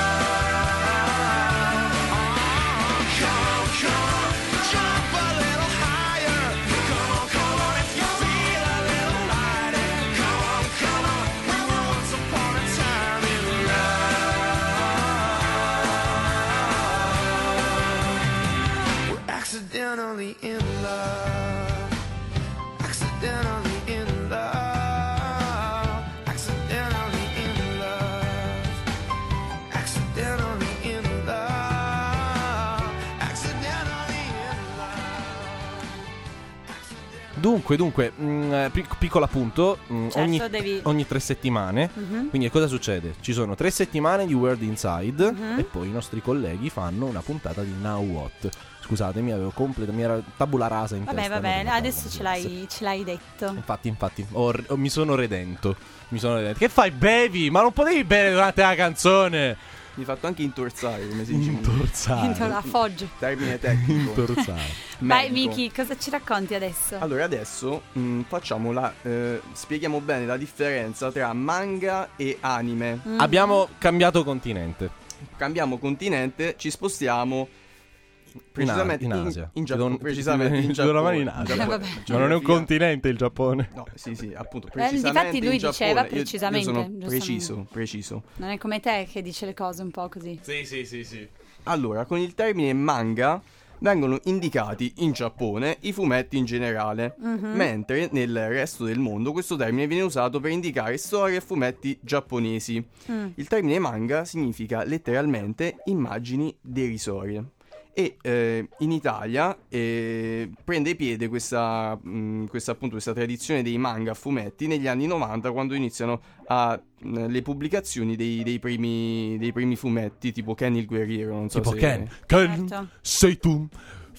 love. Oh, come on, come on, jump a little higher. Come on, come on, if you feel a little lighter. Come on, come on, we were once upon a time in love. We're accidentally in love. Accidentally in love. Accidentally in love. Accidentally in love. Accidentally in love. Dunque, dunque, mh, eh, pic- piccolo appunto, mh, Certo, ogni, devi- ogni tre settimane, Mhm. quindi cosa succede? Ci sono tre settimane di World Inside Mhm. e poi i nostri colleghi fanno una puntata di Now What. Scusatemi, avevo completo, mi era tabula rasa in Vabbè, testa. vabbè, non ricordavo adesso come ce si l'hai, disse. ce l'hai detto. Infatti, infatti, ho- ho- mi sono redento. Mi sono redento. Che fai? Bevi? Ma non potevi bere durante la canzone? Mi hai fatto anche intorzare, come si dice. Intorzare. Intorno a Foggia. Termine tecnico. Intorzare. Vai, Medico. Miki, cosa ci racconti adesso? Allora adesso mh, facciamo la eh, spieghiamo bene la differenza tra manga e anime. Mm. Abbiamo cambiato continente. Cambiamo continente, ci spostiamo precisamente in, in, Asia. in Ti Giappone, do un- precisamente ti in do una mano Giappone. in Asia. Eh, vabbè. Ma non è un Geografia. continente il Giappone. No, sì, sì, appunto, Eh, precisamente difatti lui in diceva Giappone. Io- Io, precisamente, sono giustamente. preciso, preciso. Non è come te che dice le cose un po' così. Sì, sì, sì, sì. Allora, con il termine manga vengono indicati in Giappone i fumetti in generale, Mhm. mentre nel resto del mondo questo termine viene usato per indicare storie e fumetti giapponesi. Mm. Il termine manga significa letteralmente immagini derisorie. E eh, in Italia eh, prende piede questa, mh, questa, appunto, questa tradizione dei manga a fumetti negli anni novanta, quando iniziano a, mh, le pubblicazioni dei, dei, primi, dei primi fumetti, tipo Ken il guerriero. Non so Tipo se... Ken. Ken, Certo. sei tu,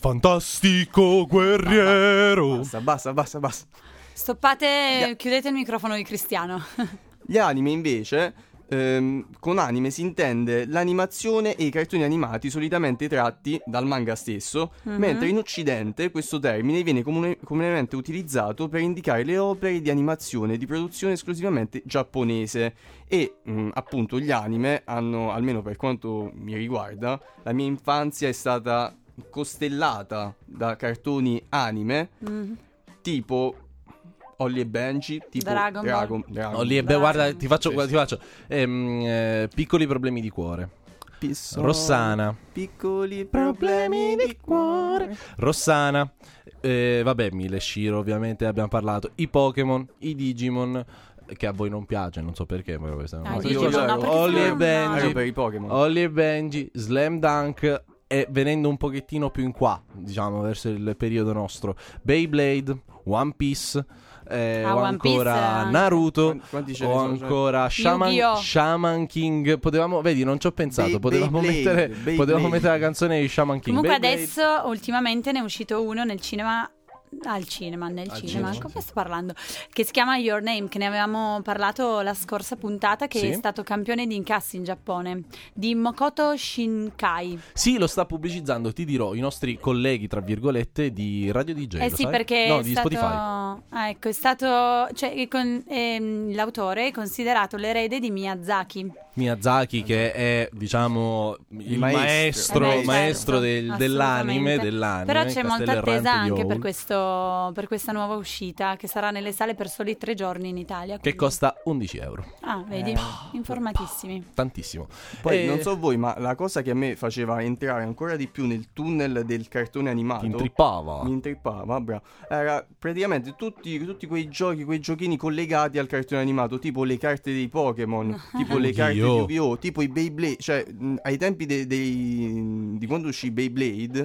fantastico guerriero. Basta, basta, basta, basta. Stoppate, Yeah. chiudete il microfono di Cristiano. Gli anime invece, ehm, con anime si intende l'animazione e i cartoni animati solitamente tratti dal manga stesso, Mhm. mentre in Occidente questo termine viene comune- comunemente utilizzato per indicare le opere di animazione di produzione esclusivamente giapponese. E mh, appunto gli anime hanno, almeno per quanto mi riguarda, la mia infanzia è stata costellata da cartoni anime Mm. tipo Holly e Benji, tipo Dragon Ball. Dragon, Dragon Olli, e beh, Bravo. guarda, ti faccio, Sì, guarda, ti faccio ehm, eh, piccoli problemi di cuore. Pisso- Rossana. Piccoli problemi di cuore. Rossana. Eh, vabbè, Mille Shiro, ovviamente abbiamo parlato. I Pokémon, i Digimon, che a voi non piace, non so perché. Ma questa è una Ah, i cosa- Digimon Digimon, no, ero- perché Holly sono e un- Benji. Ero per i Pokémon. Holly e Benji, Slam Dunk e venendo un pochettino più in qua, diciamo, verso il periodo nostro, Beyblade, One Piece, eh, Ah, o One Piece ancora anche. Naruto, Quanti- quanti ce ne o sono? ancora Shaman, Yu-Gi-Oh! Shaman King. Potevamo, vedi, non ci ho pensato, Bey- potevamo, Beyblade, mettere, Beyblade. potevamo mettere la canzone di Shaman King. Comunque Beyblade. adesso ultimamente ne è uscito uno nel cinema. Al cinema, nel Al cinema, cinema, come sì. sto parlando? Che si chiama Your Name, che ne avevamo parlato la scorsa puntata, che Sì. è stato campione di incassi in Giappone, di Makoto Shinkai. Sì, lo sta pubblicizzando, ti dirò, i nostri colleghi, tra virgolette, di Radio D J. Eh lo sì, sai? perché no, è di stato... Spotify. Ah, ecco, è stato... Cioè, è con- ehm, l'autore è considerato l'erede di Miyazaki. Miyazaki, che è, diciamo, il maestro. maestro, Eh beh, maestro certo, del- dell'anime, assolutamente. dell'anime. Però c'è molta Castello attesa Errante di anche per, Howl, questo, per questa nuova uscita, che sarà nelle sale per soli tre giorni in Italia. che quindi- costa undici euro. Ah, vedi? Informatissimi. Tantissimo. Poi E non so voi, ma la cosa che a me faceva entrare ancora di più nel tunnel del cartone animato, ti intrippava. mi intrippava, bravo, era praticamente tutti, tutti quei giochi, quei giochini collegati al cartone animato, tipo le carte dei Pokémon, tipo le carte di Yu-Gi-Oh! Yu-Gi-Oh!, tipo i Beyblade, cioè mh, ai tempi dei- dei- di quando uscì Beyblade,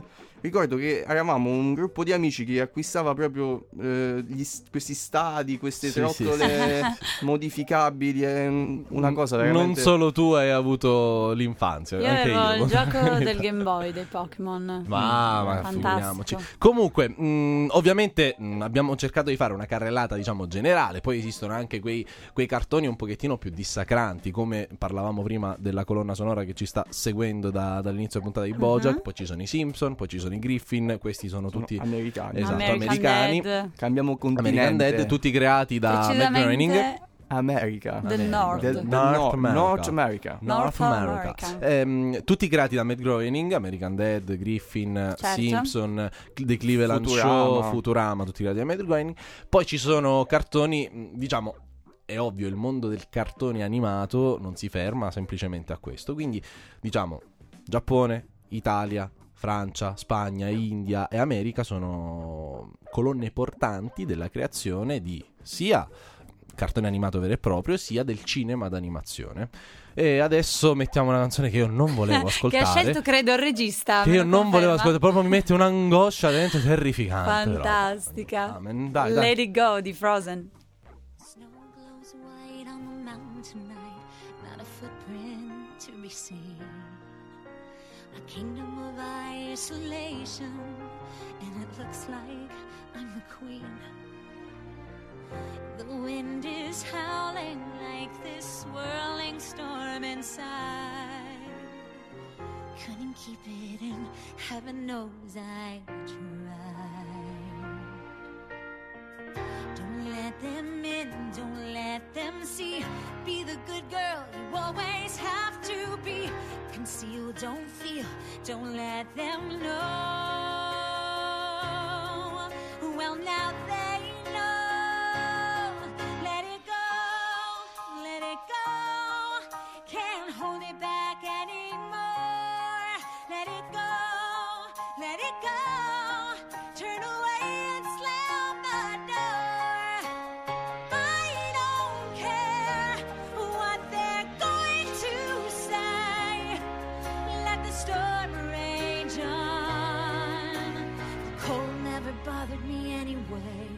ricordo che eravamo un gruppo di amici che acquistava proprio eh, gli, questi stadi, queste Sì, trottole modificabili, è una cosa veramente... Non solo tu hai avuto l'infanzia, Io anche avevo io. il gioco del Game Boy dei Pokémon. Ma, ma Fantastico. figuriamoci. Comunque, mh, ovviamente mh, abbiamo cercato di fare una carrellata, diciamo, generale. Poi esistono anche quei, quei cartoni un pochettino più dissacranti, come parlavamo prima della colonna sonora che ci sta seguendo da, dall'inizio della puntata di BoJack. Mhm. Poi ci sono i Simpson, poi ci sono i Griffin. Questi sono Sono tutti americani. esatto, American americani. Dead. Cambiamo continente. American Dead, tutti creati da Matt Groening. Precisamente America. del Nord. Del, del North Nord, America. North America. North North America. America. Ehm, tutti creati da Matt Groening, American Dead, Griffin, Certo. Simpson, The Cleveland Futurama. Show, Futurama, tutti creati da Matt Groening. Poi ci sono cartoni, mh, diciamo, è ovvio, il mondo del cartone animato non si ferma semplicemente a questo. Quindi, diciamo, Giappone, Italia, Francia, Spagna, India e America sono colonne portanti della creazione di sia cartone animato vero e proprio, sia del cinema d'animazione. E adesso mettiamo una canzone che io non volevo ascoltare. Che ha scelto, credo, il regista. Che me io lo non volevo conferma? ascoltare, proprio mi mette un'angoscia dentro terrificante. però. Fantastica. Amen. Dai, dai. Let It Go di Frozen. Snow glows white on the mountain tonight, not a footprint to be seen. A kingdom of isolation, and it looks like I'm the queen. The wind is howling like this swirling storm inside. Couldn't keep it in, heaven knows I tried. Don't let them in, don't let them see. Be the good girl you always have to be. Conceal, don't feel, don't let them know. Well, now they know. Let it go, let it go. Can't hold it back anymore. Let it go, let it go. Turn away and slam the door. I don't care what they're going to say. Let the storm rage on. The cold never bothered me anyway.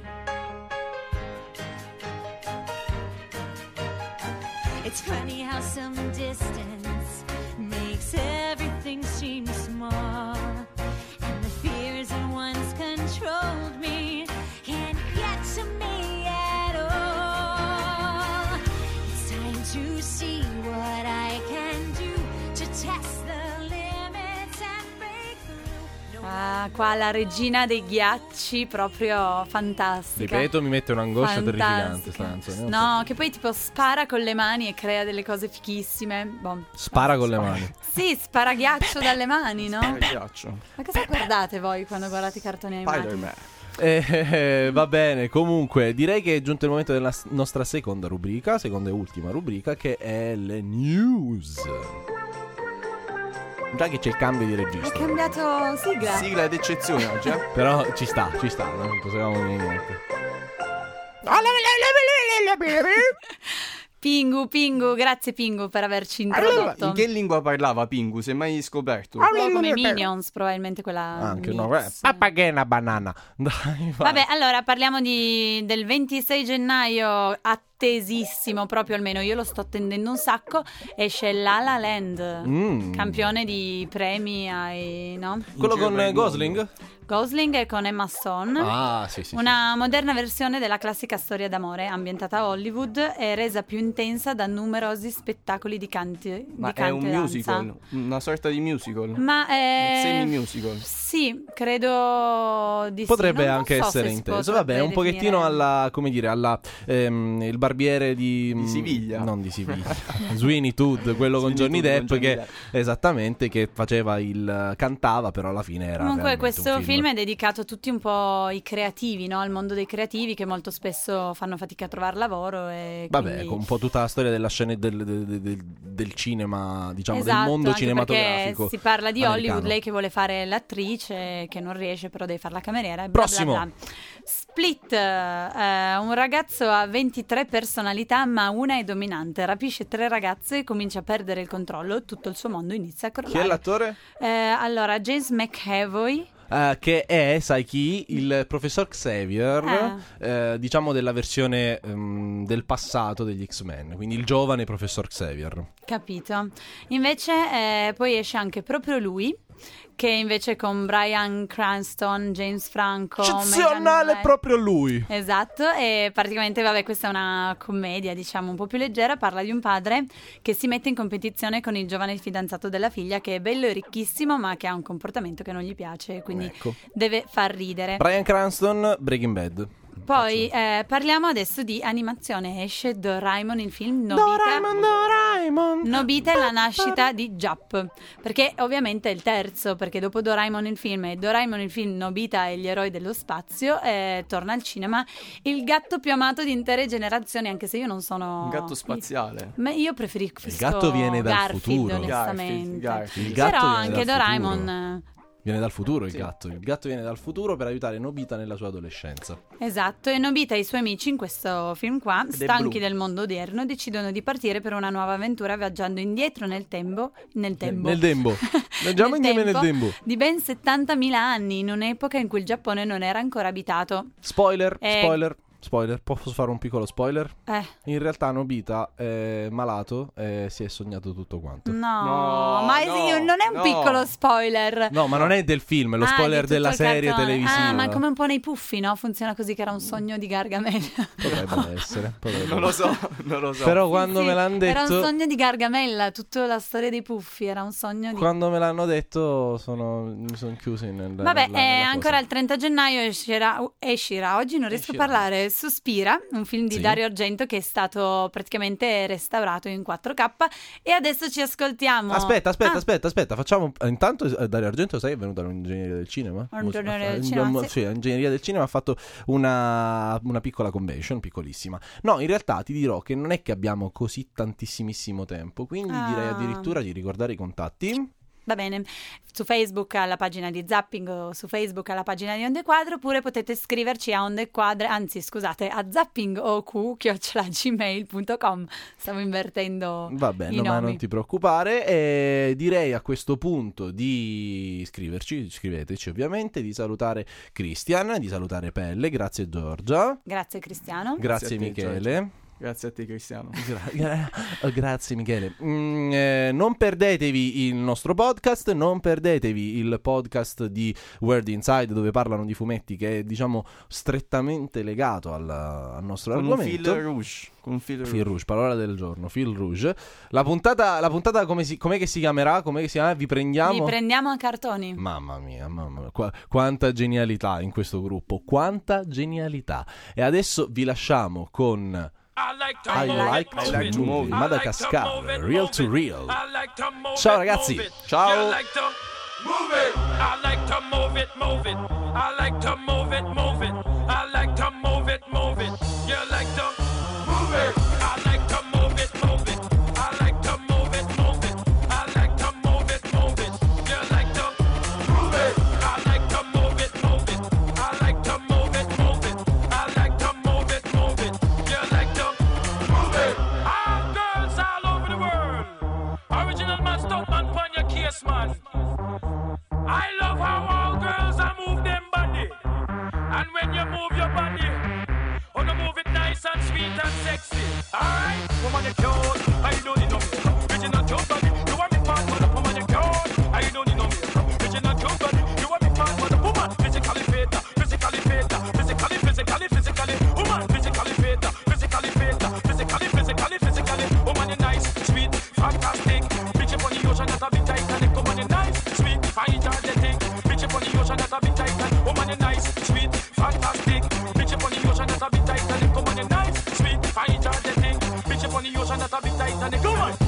It's funny how some distance makes everything seem small. And the fears that once controlled me can't get to me at all. It's time to see what I can do to test the limits and break through. No Ah, qua la regina dei ghiacci, proprio fantastica. Ripeto, mi mette un'angoscia terrificante Fantastica. sta canzone. non No, che poi tipo spara con le mani e crea delle cose fichissime. Boh. so. Spara con le mani. Sì, spara ghiaccio dalle mani, no? Il ghiaccio. Ma cosa guardate voi quando guardate i cartoni animati? Spider-Man. Eh, eh, va bene, comunque direi che è giunto il momento della s- nostra seconda rubrica, seconda e ultima rubrica, che è le news. Già che c'è il cambio di Hai registro, cambiato sigla? Sigla d'eccezione oggi, eh? però ci sta, ci sta, non possiamo dire niente. Pingu, Pingu, grazie Pingu per averci introdotto. In che lingua parlava Pingu? Si è mai scoperto? Un po' come Minions, probabilmente quella Anche mix. no, eh, papagena banana. Dai, vai. Vabbè, allora parliamo di, del ventisei gennaio, attesissimo, proprio almeno io lo sto attendendo un sacco. Esce La La Land, Mm. campione di premi ai, no? Quello In giro con per eh, il Gosling? Gosling e con Emma Stone. Ah, sì, sì. Una moderna versione della classica storia d'amore ambientata a Hollywood e resa più intensa da numerosi spettacoli di canti Ma di è un canto e danza. musical, una sorta di musical. Ma è... Semi-musical. Sì, credo di sì. Potrebbe Non- non anche so essere se si inteso. potrebbe Vabbè, un pochettino definire- alla, come dire, alla ehm, il barbiere di, Di mm, Siviglia. Non di Siviglia. Sweeney Todd, quello con Sweeney Johnny Todd Depp con Johnny che Depp. esattamente che faceva il cantava, però alla fine era Comunque realmente questo un film. è dedicato a tutti un po' i creativi, no? Al mondo dei creativi che molto spesso fanno fatica a trovare lavoro e Vabbè, quindi... con un po' tutta la storia della scena del, del, del- del- del cinema, diciamo, Esatto, del mondo anche cinematografico. perché si parla di americano. Hollywood, lei che vuole fare l'attrice, che non riesce, però deve fare la cameriera e bla Prossimo. bla bla. Split, eh, un ragazzo ha ventitré personalità ma una è dominante, rapisce tre ragazze e comincia a perdere il controllo, tutto il suo mondo inizia a Chi è crollare. l'attore? Eh, allora, James McAvoy, eh, che è, sai chi? Il professor Xavier, Eh. eh, diciamo della versione ehm, del passato degli X-Men, quindi il giovane professor Xavier. Capito. Invece eh, poi esce anche proprio lui, che invece con Bryan Cranston, James Franco, Eccezionale Megan Black- proprio lui. Esatto, e praticamente vabbè, questa è una commedia, diciamo, un po' più leggera, parla di un padre che si mette in competizione con il giovane fidanzato della figlia, che è bello e ricchissimo, ma che ha un comportamento che non gli piace, quindi Ecco. deve far ridere. Bryan Cranston, Breaking Bad. Poi eh, parliamo adesso di animazione. Esce Doraemon, il film Nobita. Doraemon, Doraemon. Nobita è la nascita di Jap, perché ovviamente è il terzo, perché dopo Doraemon il film e Doraemon il film Nobita e gli eroi dello spazio, eh, torna al cinema il gatto più amato di intere generazioni, anche se io non sono Un gatto spaziale. Ma io preferisco Il gatto viene dal Garfield, futuro. onestamente. Garfield, Garfield. Il gatto Però viene anche dal Doraemon futuro. Viene dal futuro il Sì. gatto. Il gatto viene dal futuro per aiutare Nobita nella sua adolescenza. Esatto, e Nobita e i suoi amici in questo film qua, Ed è stanchi blu. del mondo odierno, decidono di partire per una nuova avventura viaggiando indietro nel tempo, nel tempo. Nel Dembo. Viaggiamo Nel insieme nel tempo Dembo. di ben settantamila anni, in un'epoca in cui il Giappone non era ancora abitato. Spoiler, Eh. spoiler, spoiler. Posso fare un piccolo spoiler? Eh, In realtà Nobita è malato e si è sognato tutto quanto. no, No, ma no, sì, non è un no. piccolo spoiler. No, ma non è del film, è lo Ah, spoiler di tutto della il serie cartone. televisiva. Ah, ma come un po' nei Puffi, no? Funziona così, che era un sogno di Gargamella. Potrebbe essere. potrebbe Non lo essere. so, non lo so. Però quando Sì, me l'hanno Era un detto, sogno di Gargamella, tutta la storia dei Puffi, era un sogno di... quando me l'hanno detto, sono, mi sono chiuso nel. Vabbè, nella- eh, nella ancora cosa. il trenta gennaio escirà, escirà, oggi non riesco Escirà. a parlare, Suspira, un film di Sì. Dario Argento che è stato praticamente restaurato in quattro K, e adesso ci ascoltiamo. Aspetta, aspetta, Ah, aspetta, aspetta, facciamo eh, intanto eh, Dario Argento, sai, è venuto all'ingegneria del cinema? All'ingegneria del Ha fa- cinema, sì, sì. all'ingegneria del cinema ha fatto una, una piccola convention, piccolissima. No, in realtà ti dirò che non è che abbiamo così tantissimissimo tempo, quindi Ah. direi addirittura di ricordare i contatti. Va bene, su Facebook alla pagina di Zapping o su Facebook alla pagina di Onde Quadre, oppure potete scriverci a Onde Quadre, anzi scusate, a zapping o q chiocciola gmail punto com. Stavo invertendo Va bene, i ma nomi. non ti preoccupare. E direi a questo punto di scriverci, scriveteci ovviamente, di salutare Christian, di salutare Pelle, grazie Giorgia, Grazie Cristiano. grazie, a te, Michele. Grazie a te, Cristiano. Gra- gra- grazie Michele. Mm, eh, non perdetevi il nostro podcast, non perdetevi il podcast di Word Inside, dove parlano di fumetti, che è diciamo strettamente legato al, al nostro Con un argomento. fil rouge. Con un fil rouge. Fil Rouge, parola del giorno, Fil Rouge. La puntata, la puntata come si, com'è che si chiamerà? Com'è che si chiama? Vi prendiamo? Li prendiamo a cartoni. Mamma mia, mamma mia. Qua- quanta genialità in questo gruppo, quanta genialità. E adesso vi lasciamo con I like to I move like it, to move it. move it, I like Madagascar, to move it, real move to it. real. I like to move Ciao it, ragazzi. move it. Ciao. You like to move it. I like to move it, move it. I like to move it, move it. I like to move it, move it. You like to move it. I like to move it, move it. I like to move it, move it. I like to move it, move it. You like to move it. I like to move it, move it. I like to move it, move it. I like to move it, move it. You like to move it. All girls all over the world. Original man, stunt man, pon your case, man. I love how all girls are move them body. And when you move your body, oh, you move it nice and sweet and sexy. Alright, woman, you cute. I don't need no makeup. Original cute body. You want me part for the woman, you cute. I don't need no makeup. Original cute body. You want me part for the woman. Physically fit, physically fit, physically, physically, physically. Woman, physically fit, physically fit, physically, physically, physically. Woman, you nice, sweet, fantastic. Bitch up on the ocean, that's a bit Titanic. Woman, you nice, sweet, fine, energetic. Bitch up on the ocean, that's a bit Titanic. Woman, you nice, sweet, fantastic. Bitch up on the ocean, that's a bit Titanic. Woman, you nice, sweet, fine, energetic. Bitch up on the ocean, that's a bit Titanic. Come on.